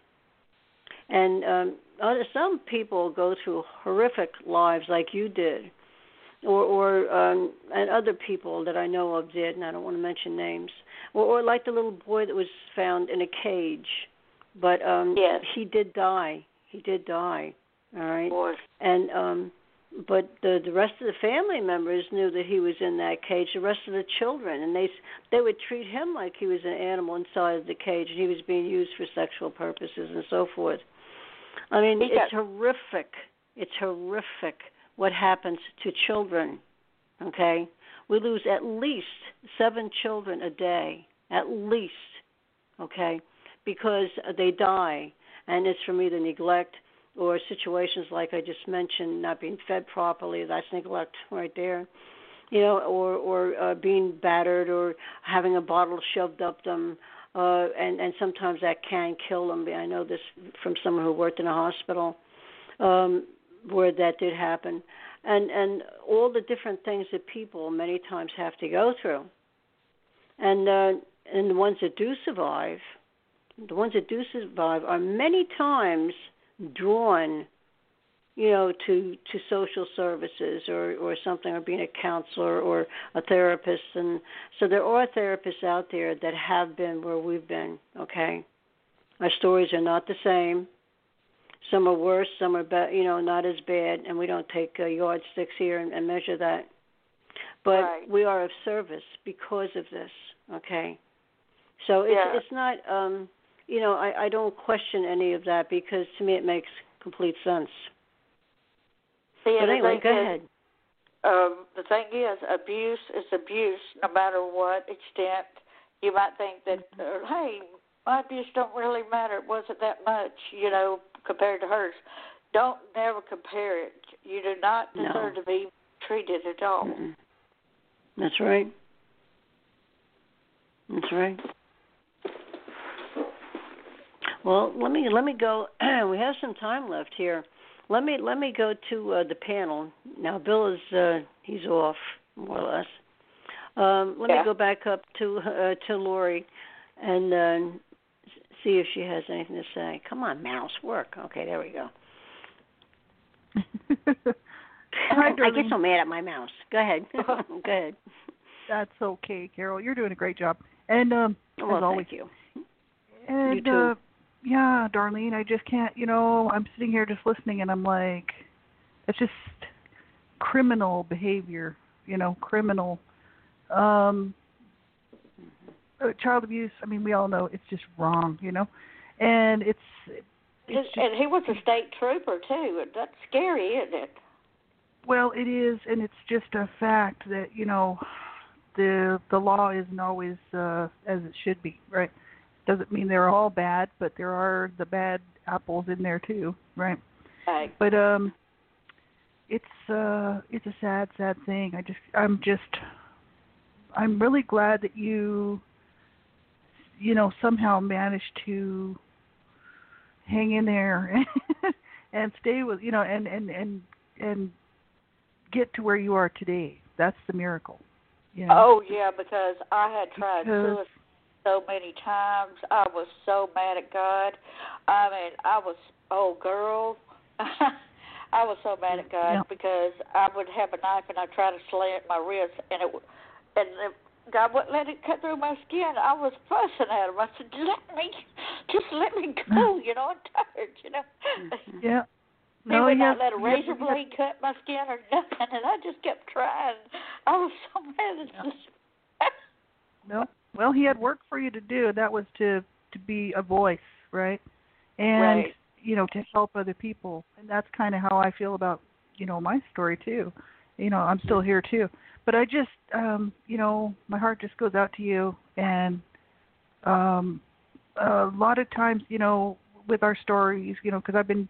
And um, other, some people go through horrific lives like you did, or, or um, and other people that I know of did, and I don't want to mention names, or, or like the little boy that was found in a cage, but um, yes. he did die. He did die. All right. Lord. And um, but the the rest of the family members knew that he was in that cage. The rest of the children, and they they would treat him like he was an animal inside of the cage, and he was being used for sexual purposes and so forth. I mean, He it's got- horrific. It's horrific what happens to children, okay? We lose at least seven children a day, at least, okay, because they die, and it's from either neglect or situations like I just mentioned, not being fed properly. That's neglect right there, you know, or, or uh, being battered or having a bottle shoved up them. Uh, and, and sometimes that can kill them. I know this from someone who worked in a hospital um, where that did happen. And, and all the different things that people many times have to go through. And, uh, and the ones that do survive, the ones that do survive are many times drawn, you know, to, to social services or, or something, or being a counselor or a therapist. And so there are therapists out there that have been where we've been, okay? Our stories are not the same. Some are worse, some are, be- you know, not as bad, and we don't take uh, yardsticks here and, and measure that. But right. we are of service because of this, okay? So it's, yeah. it's not, um, you know, I, I don't question any of that because to me it makes complete sense. See, But anyway, go is, ahead. Um, the thing is, abuse is abuse, no matter what extent. You might think that, uh, hey, my abuse don't really matter. It wasn't that much, you know, compared to hers. Don't never compare it. You do not deserve No. to be treated at all. Mm-mm. That's right. That's right. Well, let me let me go. We have some time left here. Let me let me go to uh, the panel now. Bill is uh, he's off more or less. Um, let yeah. me go back up to uh, to Lori and uh, see if she has anything to say. Come on, mouse, work. Okay, there we go. Hi, I get so mad at my mouse. Go ahead. Go ahead. That's okay, Carol. You're doing a great job. And um, well, as always, thank you. And you too. Uh, yeah, Darlene, I just can't. You know, I'm sitting here just listening, and I'm like, it's just criminal behavior. You know, criminal. Um, uh, child abuse. I mean, we all know it's just wrong. You know, and it's. it's just, and he was a state trooper too. That's scary, isn't it? Well, it is, and it's just a fact that, you know, the the law isn't always uh, as it should be, right? Doesn't mean they're all bad, but there are the bad apples in there too, right? Right. But um, it's uh, it's a sad, sad thing. I just, I'm just, I'm really glad that you, you know, somehow managed to hang in there and, and stay with, you know, and, and, and, and get to where you are today. That's the miracle. You know? Oh, yeah, because I had tried because, suicide so many times. I was so mad at God. I mean, I was, oh, girl. I was so mad at God yeah. because I would have a knife and I'd try to slit my wrist, and it and the, God wouldn't let it cut through my skin. I was fussing at him. I said, let me, just let me go, you know, I'm tired, you know. Yeah. He No, would yes, not let a razor yes, blade yes. cut my skin or nothing, and I just kept trying. I was so mad at this. No. Well, he had work for you to do. That was to, to be a voice, right? And, Right. you know, to help other people. And that's kind of how I feel about, you know, my story, too. You know, I'm still here, too. But I just, um, you know, my heart just goes out to you. And um, a lot of times, you know, with our stories, you know, because I've been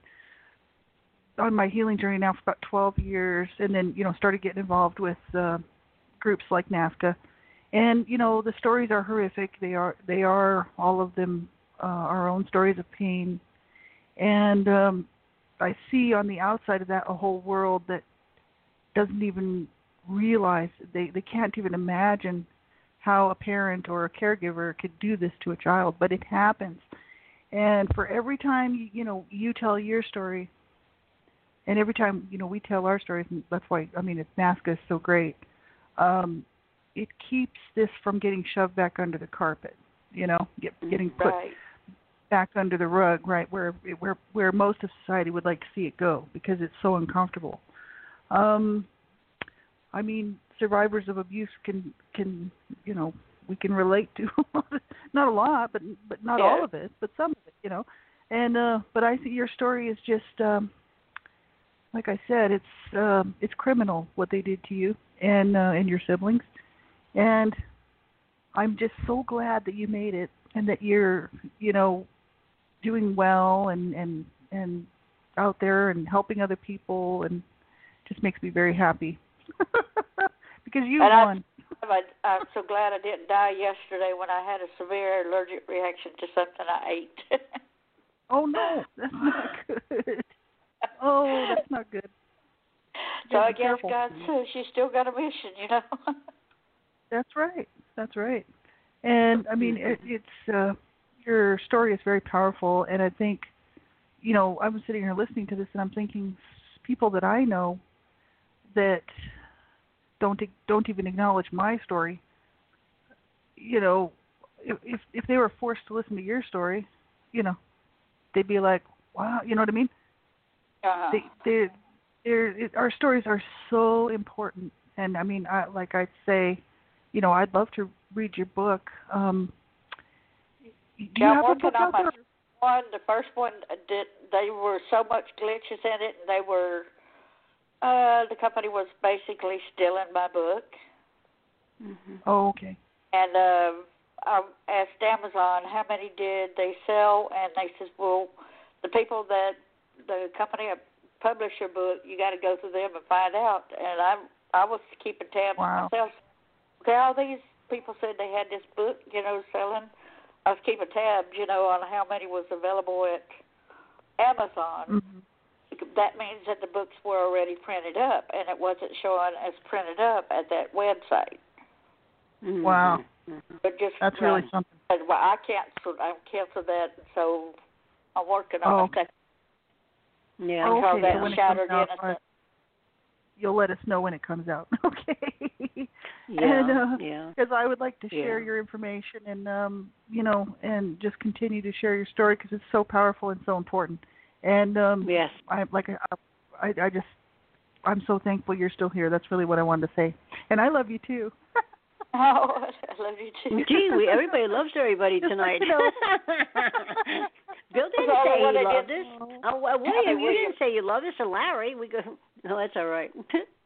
on my healing journey now for about twelve years, and then, you know, started getting involved with uh, groups like NAFCA. And, you know, the stories are horrific. They are, they are all of them uh, our own stories of pain. And um, I see on the outside of that a whole world that doesn't even realize, they, they can't even imagine how a parent or a caregiver could do this to a child, but it happens. And for every time, you know, you tell your story, and every time, you know, we tell our stories, and that's why, I mean, it's NAFCA is so great, um, it keeps this from getting shoved back under the carpet, you know, get, getting put Right. back under the rug, right, where where where most of society would like to see it go because it's so uncomfortable. Um, I mean, survivors of abuse can can you know we can relate to not a lot, but but not Yeah. all of it, but some of it, you know. And uh, but I think your story is just um, like I said, it's um, it's criminal what they did to you and uh, and your siblings, and I'm just so glad that you made it and that you're you know doing well and and and out there and helping other people, and just makes me very happy because you and won. I, I'm so glad I didn't die yesterday when I had a severe allergic reaction to something I ate. Oh no, that's not good. Oh, that's not good. So I be guess careful. God says you still got a mission, you know. That's right. That's right. And I mean, it, it's uh, your story is very powerful, and I think, you know, I'm sitting here listening to this, and I'm thinking, people that I know that don't don't even acknowledge my story, you know, if if they were forced to listen to your story, you know, they'd be like, wow, you know what I mean? Uh-huh. They they they're, it, our stories are so important, and I mean, I, like I'd say, you know, I'd love to read your book. Um, do you yeah, have I'm a book working on out my there? one. The first one did. They were so much glitches in it, and they were. Uh, the company was basically stealing my book. Mm-hmm. Oh, okay. And uh, I asked Amazon how many did they sell, and they said, well, the people that the company that published your book, you got to go through them and find out. And I I was keeping tabs Wow. myself. Okay, all these people said they had this book, you know, selling. I was keeping tabs, you know, on how many was available at Amazon. Mm-hmm. That means that the books were already printed up, and it wasn't showing as printed up at that website. Mm-hmm. Wow. Mm-hmm. But just That's really uh, something. well, I canceled. I canceled that, so I'm working on Oh, it. okay. Yeah. Oh, Because okay. that So when it shattered comes out, innocence. uh, you'll let us know when it comes out, okay? Yeah. And uh, yeah. because I would like to share Yeah. your information and um, you know, and just continue to share your story because it's so powerful and so important. And um, Yes. I like I, I, I just I'm so thankful you're still here. That's really what I wanted to say. And I love you too. Oh, I love you too. Gee, we, everybody loves everybody Just tonight. like, you know. Bill didn't Well, say what he I loved did- us. Oh, well, William, you didn't say you loved us, or Larry. We go. No, that's all right.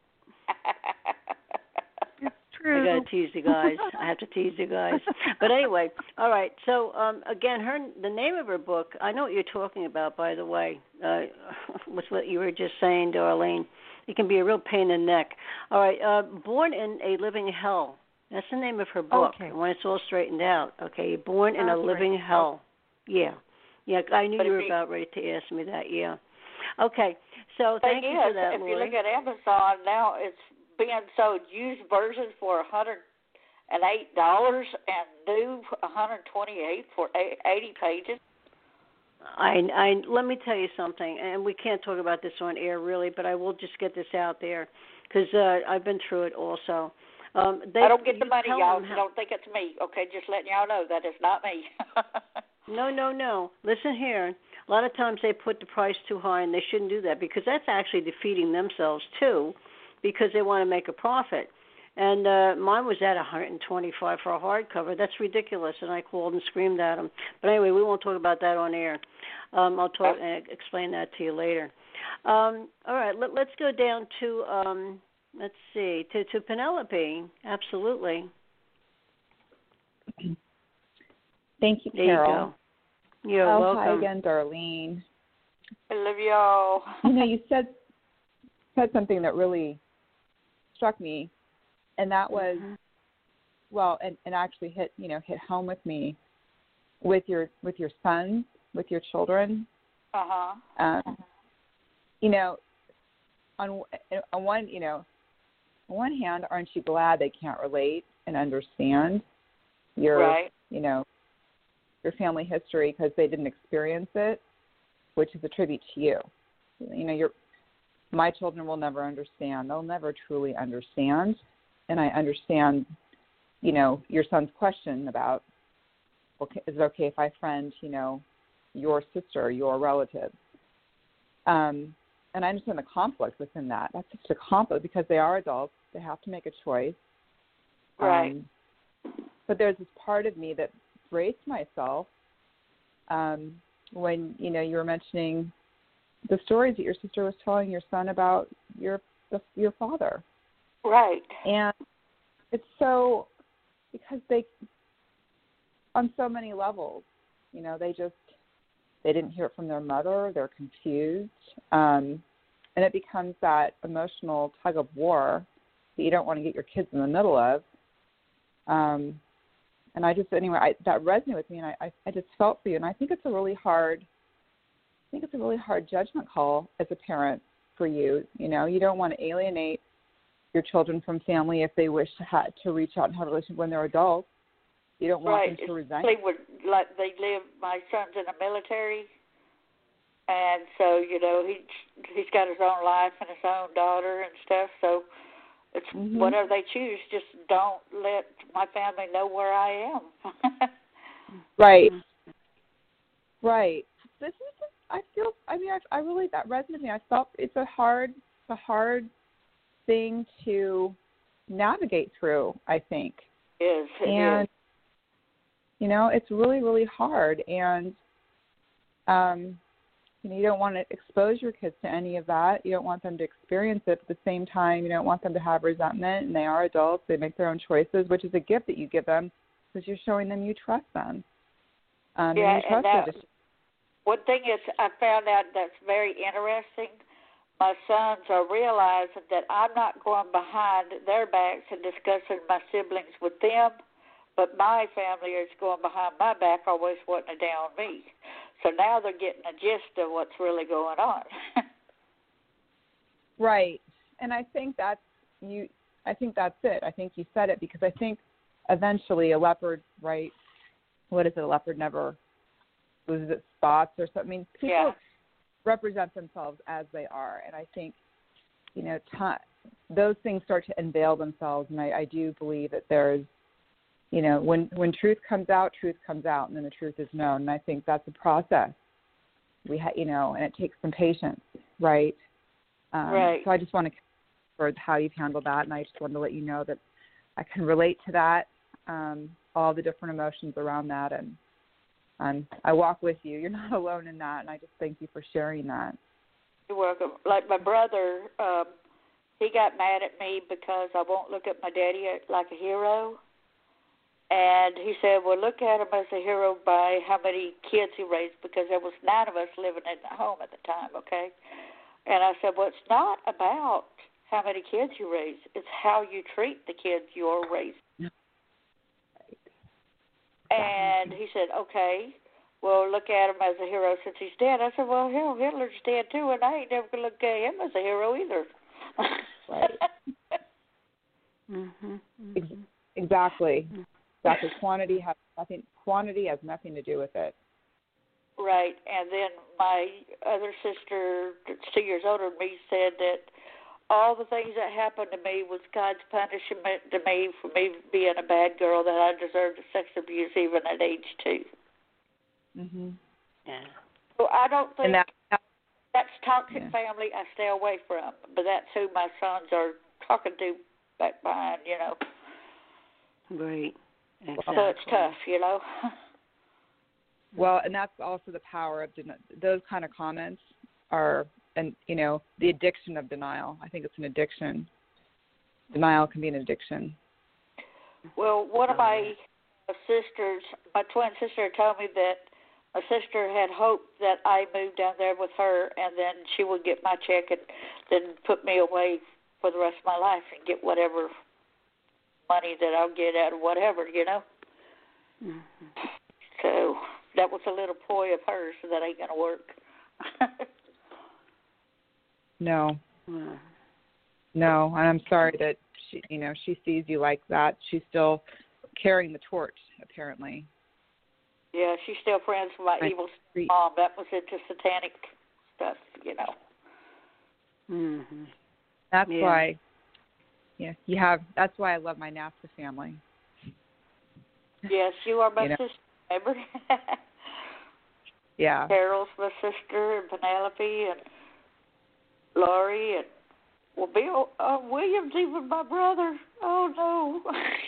It's I true. gotta tease you guys. I have to tease you guys. But anyway, all right. So um, again, her the name of her book. I know what you're talking about, by the way. Uh, with what you were just saying, Darlene. It can be a real pain in the neck. All right. Uh, Born in a Living Hell. That's the name of her book. Okay. When it's all straightened out. Okay, Born in That's a Living right. Hell. Yeah. Yeah, I knew But you if were you- about ready to ask me that. Yeah. Okay. So Thing thank you is, for that, if Lori. you look at Amazon now, it's being sold used versions for a hundred and eight dollars and new one hundred twenty-eight for eighty pages. I, I let me tell you something, and we can't talk about this on air really, but I will just get this out there because uh, I've been through it also. Um, they, I don't get the you money, tell y'all. them So how- don't think it's me. Okay, just letting y'all know that it's not me. No, no, no. Listen here. A lot of times they put the price too high, and they shouldn't do that because that's actually defeating themselves too, because they want to make a profit. And uh, mine was at one hundred twenty-five for a hardcover. That's ridiculous, and I called and screamed at them. But anyway, we won't talk about that on air. Um, I'll talk and explain that to you later. Um, all right, let, let's go down to um, let's see to, to Penelope. Absolutely. Thank you, There Carol. you go. You're oh, welcome. hi again, Darlene. I love y'all. You know, you said said something that really struck me, and that was, Mhm. well, and, and actually hit you know hit home with me, with your with your sons, with your children. Uh huh. Um, you know, on on one you know, on one hand, aren't you glad they can't relate and understand your Right. you know your family history because they didn't experience it, which is a tribute to you. You know, your my children will never understand. They'll never truly understand. And I understand, you know, your son's question about, okay, is it okay if I friend, you know, your sister, your relative? Um, and I understand the conflict within that. That's such a conflict because they are adults. They have to make a choice. Right. Um, but there's this part of me that braced myself um, when, you know, you were mentioning the stories that your sister was telling your son about your the, your father. Right. And it's so, because they, on so many levels, you know, they just, they didn't hear it from their mother, they're confused, um, and it becomes that emotional tug of war that you don't want to get your kids in the middle of. Um, and I just, anyway, I, that resonated with me, and I, I, I just felt for you, and I think it's a really hard, I think it's a really hard judgment call as a parent for you. You know, you don't want to alienate your children from family if they wish to ha- to reach out and have a relationship when they're adults. You don't want Right. them to resent. They would like they live. My son's in the military, and so you know he he's got his own life and his own daughter and stuff. So it's Mhm. whatever they choose. Just don't let my family know where I am. Right. Right. This is. Just, I feel. I mean, I, I really that resonated with me. I felt it's a hard, it's a hard thing to navigate through. I think. Is it and is. you know, it's really, really hard, and um, you know, you don't want to expose your kids to any of that. You don't want them to experience it. At the same time, you don't want them to have resentment. And they are adults; they make their own choices, which is a gift that you give them because you're showing them you trust them. Um, Yeah, and you trust and them. that, one thing is I found out that's very interesting. My sons are realizing that I'm not going behind their backs and discussing my siblings with them, but my family is going behind my back, always wanting to down me. So now they're getting a gist of what's really going on. Right. And I think that's you I think that's it. I think you said it because I think eventually a leopard, right? What is it? A leopard never loses its spots or something. I mean, people Yeah. represent themselves as they are, and I think, you know, t- those things start to unveil themselves, and I, I do believe that there's, you know, when when truth comes out, truth comes out, and then the truth is known, and I think that's a process. We, ha- you know, and it takes some patience, right? Um, Right. So I just want to for how you've handled that, and I just wanted to let you know that I can relate to that, um, all the different emotions around that, and um, I walk with you. You're not alone in that, and I just thank you for sharing that. You're welcome. Like my brother, um, he got mad at me because I won't look at my daddy like a hero. And he said, well, look at him as a hero by how many kids he raised, because there was nine of us living in the home at the time, okay? And I said, well, it's not about how many kids you raise. It's how you treat the kids you're raising. And he said, okay, well, look at him as a hero since he's dead. I said, well, hell, Hitler's dead too, and I ain't never going to look at him as a hero either. Right. Mm-hmm. Ex- exactly. Exactly. Quantity has nothing. Quantity has nothing to do with it. Right. And then my other sister, that's two years older than me, said that all the things that happened to me was God's punishment to me for me being a bad girl, that I deserved sex abuse even at age two. Mhm. Yeah. So I don't think And that, that's toxic yeah. family I stay away from, but that's who my sons are talking to back behind, you know. Right. Exactly. So it's tough, you know. Well, and that's also the power of den- those kind of comments are, and you know, the addiction of denial. I think it's an addiction. Denial can be an addiction. Well, one of my sisters, my twin sister, told me that my sister had hoped that I moved down there with her, and then she would get my check and then put me away for the rest of my life and get whatever money that I'll get out of whatever, you know. Mm-hmm. So that was a little ploy of hers, so that ain't going to work. No. Mm. No, and I'm sorry that she, you know, she sees you like that. She's still carrying the torch, apparently. Yeah, she's still friends with my I evil agree. mom. That was into satanic stuff, you know. Mm-hmm. That's Yeah. why, yeah, you have. That's why I love my NAASCA family. Yes, you are my You know? sister, remember? Yeah. Carol's my sister, and Penelope, and Laurie, and well, Bill, uh, William's even my brother. Oh no.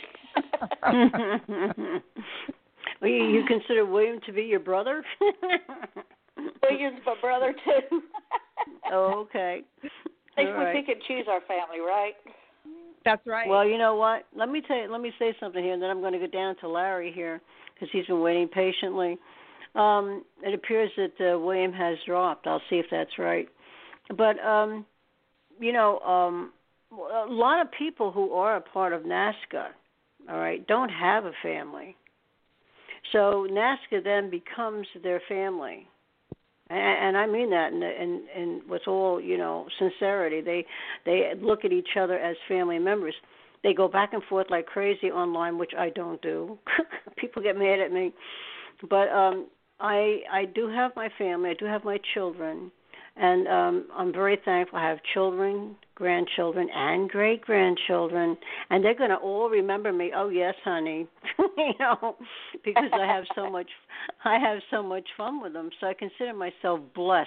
Well, you, you consider William to be your brother? William's my brother too. Oh, okay. At least All we right. pick and choose our family, right? That's right. Well, you know what? Let me tell you, let me say something here, and then I'm going to go down to Larry here because he's been waiting patiently. Um, it appears that uh, William has dropped. I'll see if that's right. But um, you know, um, a lot of people who are a part of NAASCA, all right, don't have a family. So NAASCA then becomes their family. And I mean that in, in, in with all, you know, sincerity. They they look at each other as family members. They go back and forth like crazy online, which I don't do. People get mad at me. But um, I I do have my family. I do have my children. And um, I'm very thankful. I have children, grandchildren, and great-grandchildren. And they're going to all remember me. Oh, yes, honey. You know, because I have so much I have so much fun with them. So I consider myself blessed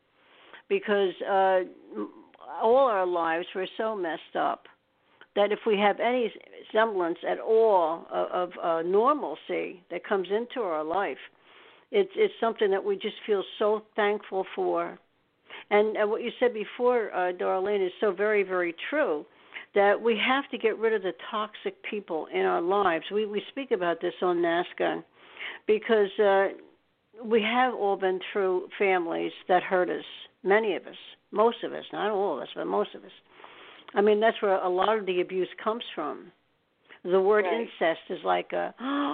because uh, all our lives were so messed up that if we have any semblance at all of, of uh, normalcy that comes into our life, it's it's something that we just feel so thankful for. And uh, what you said before, uh, Darlene, is so very, very true, that we have to get rid of the toxic people in our lives. We we speak about this on NAASCA because uh, we have all been through families that hurt us, many of us, most of us, not all of us, but most of us. I mean, that's where a lot of the abuse comes from. The word Right. incest is like a,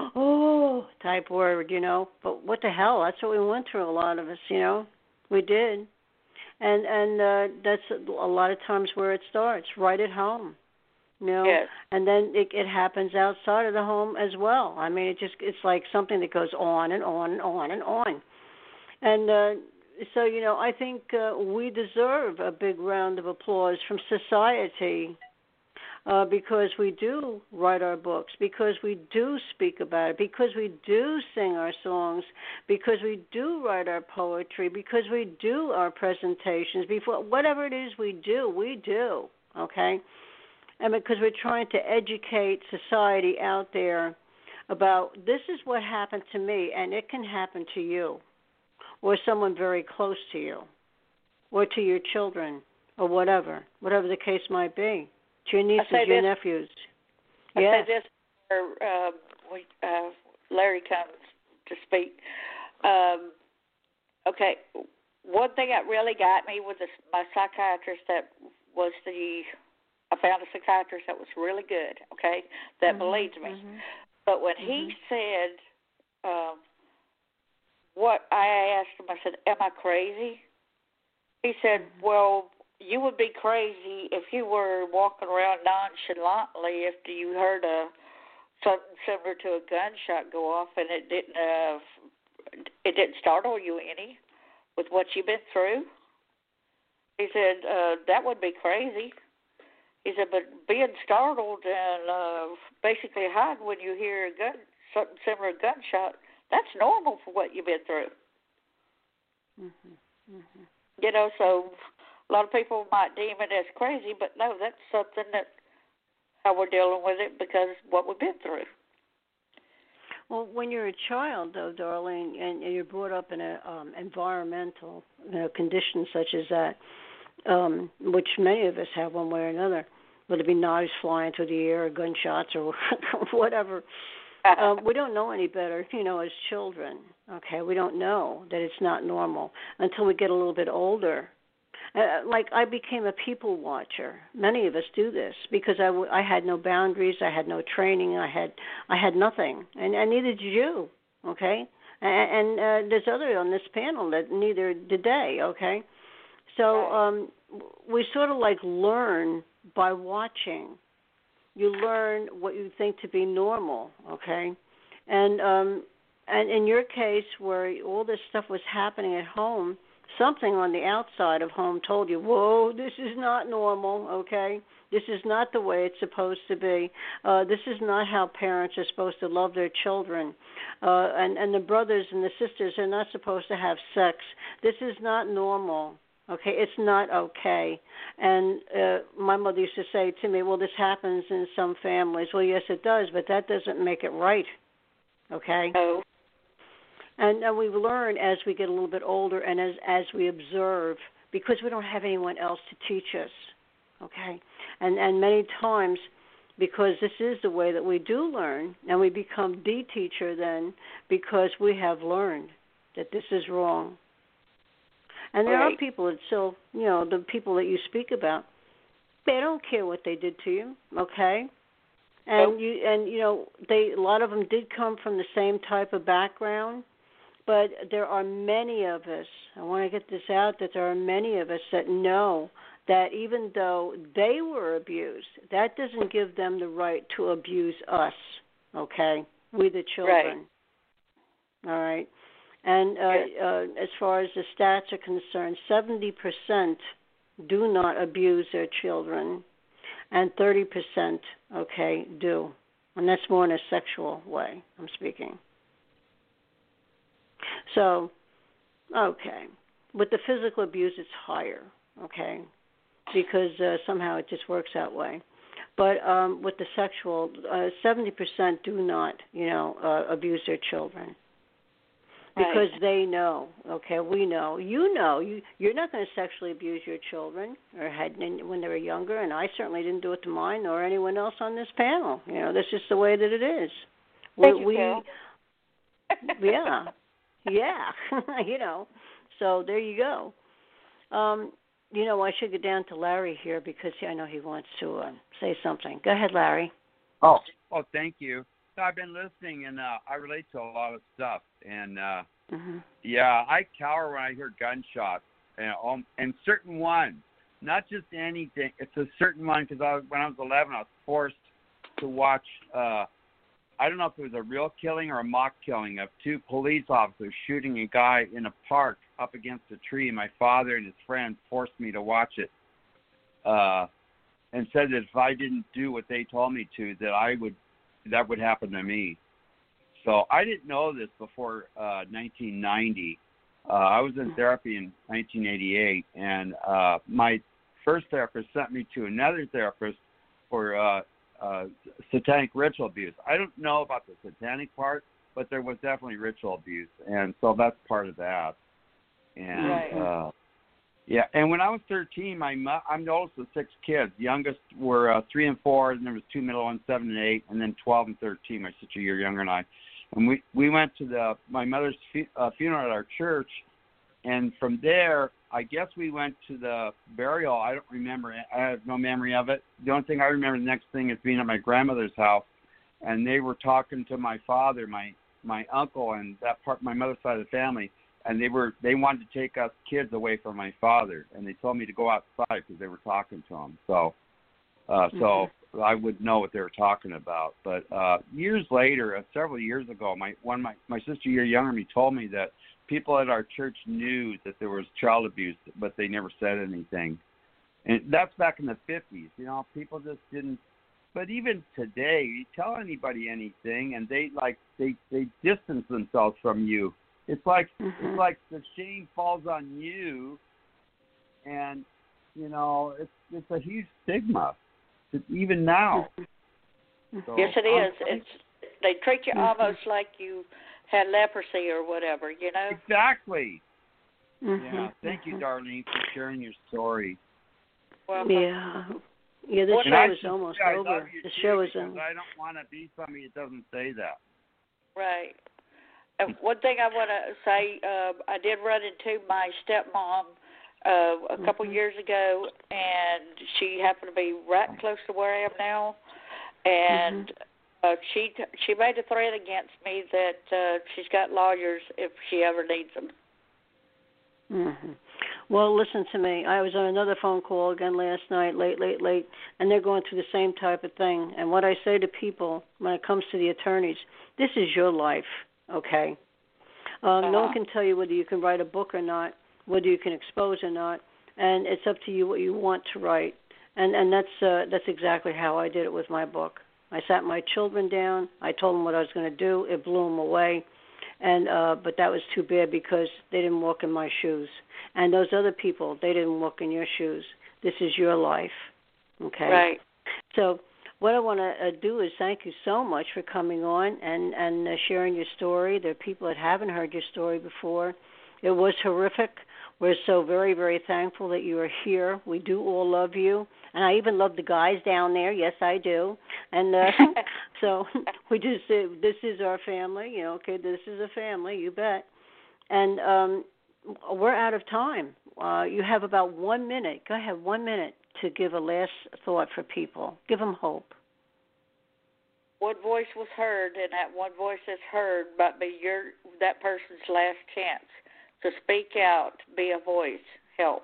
oh, type word, you know. But what the hell? That's what we went through, a lot of us, you know. We did. And and uh, that's a lot of times where it starts, right at home, you know. Yes. And then it, it happens outside of the home as well. I mean, it just it's like something that goes on and on and on and on. And uh, so, you know, I think uh, we deserve a big round of applause from society. Uh, because we do write our books, because we do speak about it, because we do sing our songs, because we do write our poetry, because we do our presentations, before whatever it is we do, we do, okay? And because we're trying to educate society out there about this is what happened to me, and it can happen to you, or someone very close to you, or to your children, or whatever, whatever the case might be. To your nieces, your this, nephews. I Yes. say this where uh, we, uh, Larry comes to speak. Um, okay, one thing that really got me was this, my psychiatrist that was the, I found a psychiatrist that was really good, okay, that Mm-hmm, believed me. mm-hmm. But when mm-hmm. he said um, what I asked him, I said, am I crazy? He said, well, you would be crazy if you were walking around nonchalantly after you heard a something similar to a gunshot go off, and it didn't uh, it didn't startle you any with what you've been through. He said, uh, that would be crazy. He said, but being startled and uh, basically hiding when you hear a gun, something similar to a gunshot, that's normal for what you've been through. Mm-hmm. Mm-hmm. You know, so a lot of people might deem it as crazy, but no, that's something that how we're dealing with it because of what we've been through. Well, when you're a child, though, darling, and you're brought up in a um, environmental you know, condition such as that, um, which many of us have one way or another, whether it be knives flying through the air or gunshots or whatever, um, we don't know any better, you know, as children. Okay, we don't know that it's not normal until we get a little bit older. Uh, like I became a people watcher. Many of us do this because I, w- I had no boundaries, I had no training, I had I had nothing, and, and neither did you. Okay, and, and uh, there's other on this panel that neither did they. Okay, so um, we sort of like learn by watching. You learn what you think to be normal. Okay, and um, and in your case where all this stuff was happening at home, something on the outside of home told you, whoa, this is not normal, okay? This is not the way it's supposed to be. Uh, this is not how parents are supposed to love their children. Uh, and, and the brothers and the sisters are not supposed to have sex. This is not normal, okay? It's not okay. And uh, my mother used to say to me, well, this happens in some families. Well, yes, it does, but that doesn't make it right, okay? Oh. And, and we learn as we get a little bit older and as, as we observe because we don't have anyone else to teach us, okay? And, and many times, because this is the way that we do learn, and we become the teacher then because we have learned that this is wrong. And there right. are people that still, you know, the people that you speak about, they don't care what they did to you, okay? And, nope. you, and you know, they a lot of them did come from the same type of background. But there are many of us, I want to get this out, that there are many of us that know that even though they were abused, that doesn't give them the right to abuse us, okay? We the children. Right. All right? And uh, yeah. uh, as far as the stats are concerned, seventy percent do not abuse their children, and thirty percent, okay, do. And that's more in a sexual way, I'm speaking. So, okay. With the physical abuse, it's higher, okay, because uh, somehow it just works that way. But um, with the sexual, uh, seventy percent do not, you know, uh, abuse their children because right. they know, okay, we know. You know, you, you're not going to sexually abuse your children or had when they were younger, and I certainly didn't do it to mine or anyone else on this panel. You know, that's just the way that it is. Thank we, you, we yeah. Yeah, you know, so there you go. Um, you know, I should get down to Larry here because I know he wants to uh, say something. Go ahead, Larry. Oh, oh, thank you. So I've been listening, and uh, I relate to a lot of stuff. And, uh, mm-hmm. yeah, I cower when I hear gunshots, and, um, and certain ones, not just anything. It's a certain one because I was, when I was eleven, I was forced to watch uh I don't know if it was a real killing or a mock killing of two police officers shooting a guy in a park up against a tree. My father and his friend forced me to watch it uh, and said that if I didn't do what they told me to, that I would, that would happen to me. So I didn't know this before uh, nineteen ninety. Uh, I was in therapy in nineteen eighty-eight, and uh, my first therapist sent me to another therapist for uh, Uh, satanic ritual abuse. I don't know about the satanic part, but there was definitely ritual abuse, and so that's part of that. And right. uh, yeah, and when I was thirteen, my mo- I'm the oldest of six kids. The youngest were uh, three and four, and there was two middle ones, seven and eight, and then twelve and thirteen. My sister, a year younger than I. And we we went to the my mother's fu- uh, funeral at our church, and from there, I guess we went to the burial. I don't remember. I have no memory of it. The only thing I remember the next thing is being at my grandmother's house, and they were talking to my father. My my uncle and that part, my mother's side of the family, and they were they wanted to take us kids away from my father, and they told me to go outside because they were talking to him. So, uh, so mm-hmm. I would know what they were talking about. But uh, years later, uh, several years ago, my one my my sister, a year younger than me, told me that people at our church knew that there was child abuse, but they never said anything. And that's back in the fifties. You know, people just didn't. But even today, you tell anybody anything, and they like they they distance themselves from you. It's like mm-hmm. it's like the shame falls on you, and you know it's it's a huge stigma, even now. So, yes, it is. I'm, it's they treat you mm-hmm. almost like you had leprosy or whatever, you know. Exactly. Mm-hmm. Yeah. Thank you, Darlene, for sharing your story. Well, yeah. Yeah, the and show I is should almost say I over. love you The too, show is because over. I don't want to be somebody that doesn't say that. Right. And one thing I want to say, uh, I did run into my stepmom uh, a couple mm-hmm. years ago, and she happened to be right close to where I am now, and mm-hmm. uh, she she made a threat against me that uh, she's got lawyers if she ever needs them. Mm-hmm. Well, listen to me. I was on another phone call again last night, late, late, late, and they're going through the same type of thing. And what I say to people when it comes to the attorneys, this is your life, okay? Um, uh-huh. No one can tell you whether you can write a book or not, whether you can expose or not, and it's up to you what you want to write. And and that's uh, that's exactly how I did it with my book. I sat my children down. I told them what I was going to do. It blew them away. And uh, but that was too bad because they didn't walk in my shoes. And those other people, they didn't walk in your shoes. This is your life, okay? Right. So what I want to uh, do is thank you so much for coming on and, and uh, sharing your story. There are people that haven't heard your story before. It was horrific. We're so very, very thankful that you are here. We do all love you. And I even love the guys down there. Yes, I do. And uh, so we just say, this is our family. You know, okay, this is a family, you bet. And um, we're out of time. Uh, you have about one minute. Go ahead, one minute to give a last thought for people. Give them hope. One voice was heard, and that one voice that's heard might be your that person's last chance. So speak out, be a voice, help.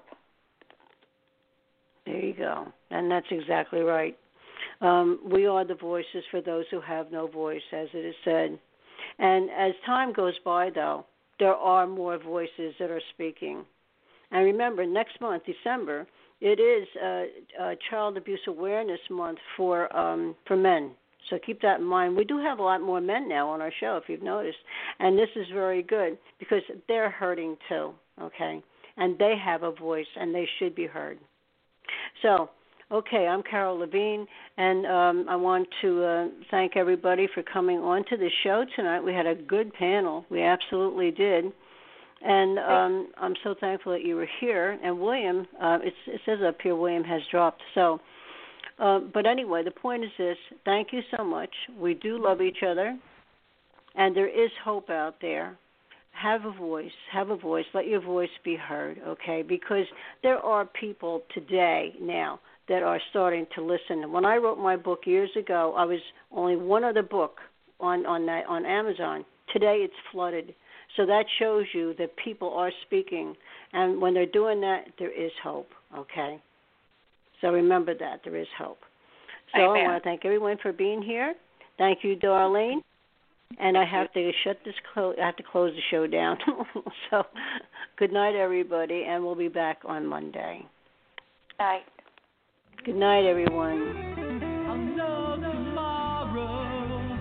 There you go. And that's exactly right. Um, we are the voices for those who have no voice, as it is said. And as time goes by, though, there are more voices that are speaking. And remember, next month, December, it is uh, uh, Child Abuse Awareness Month for um, for men. So keep that in mind. We do have a lot more men now on our show, if you've noticed. And this is very good because they're hurting too, okay? And they have a voice, and they should be heard. So, okay, I'm Carol Levine, and um, I want to uh, thank everybody for coming on to the show tonight. We had a good panel. We absolutely did. And um, I'm so thankful that you were here. And William, uh, it's, it says up here William has dropped. So, uh, but anyway, the point is this. Thank you so much. We do love each other, and there is hope out there. Have a voice. Have a voice. Let your voice be heard, okay? Because there are people today now that are starting to listen. When I wrote my book years ago, I was only one other book on on that on Amazon. Today it's flooded. So that shows you that people are speaking, and when they're doing that, there is hope, okay? So remember that, there is hope. So Amen. I want to thank everyone for being here. Thank you, Darlene. And I have to shut this. Clo- I have to close the show down. So, good night, everybody, and we'll be back on Monday. Night. Good night, everyone. I'll know tomorrow,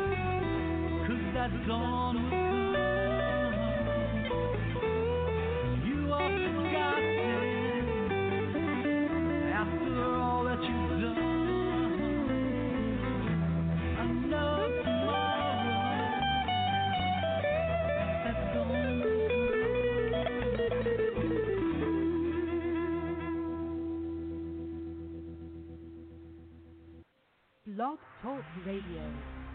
'cause that dawn will come. You are forgotten after all that you've done. I know tomorrow, that dawn will Blog Talk Radio.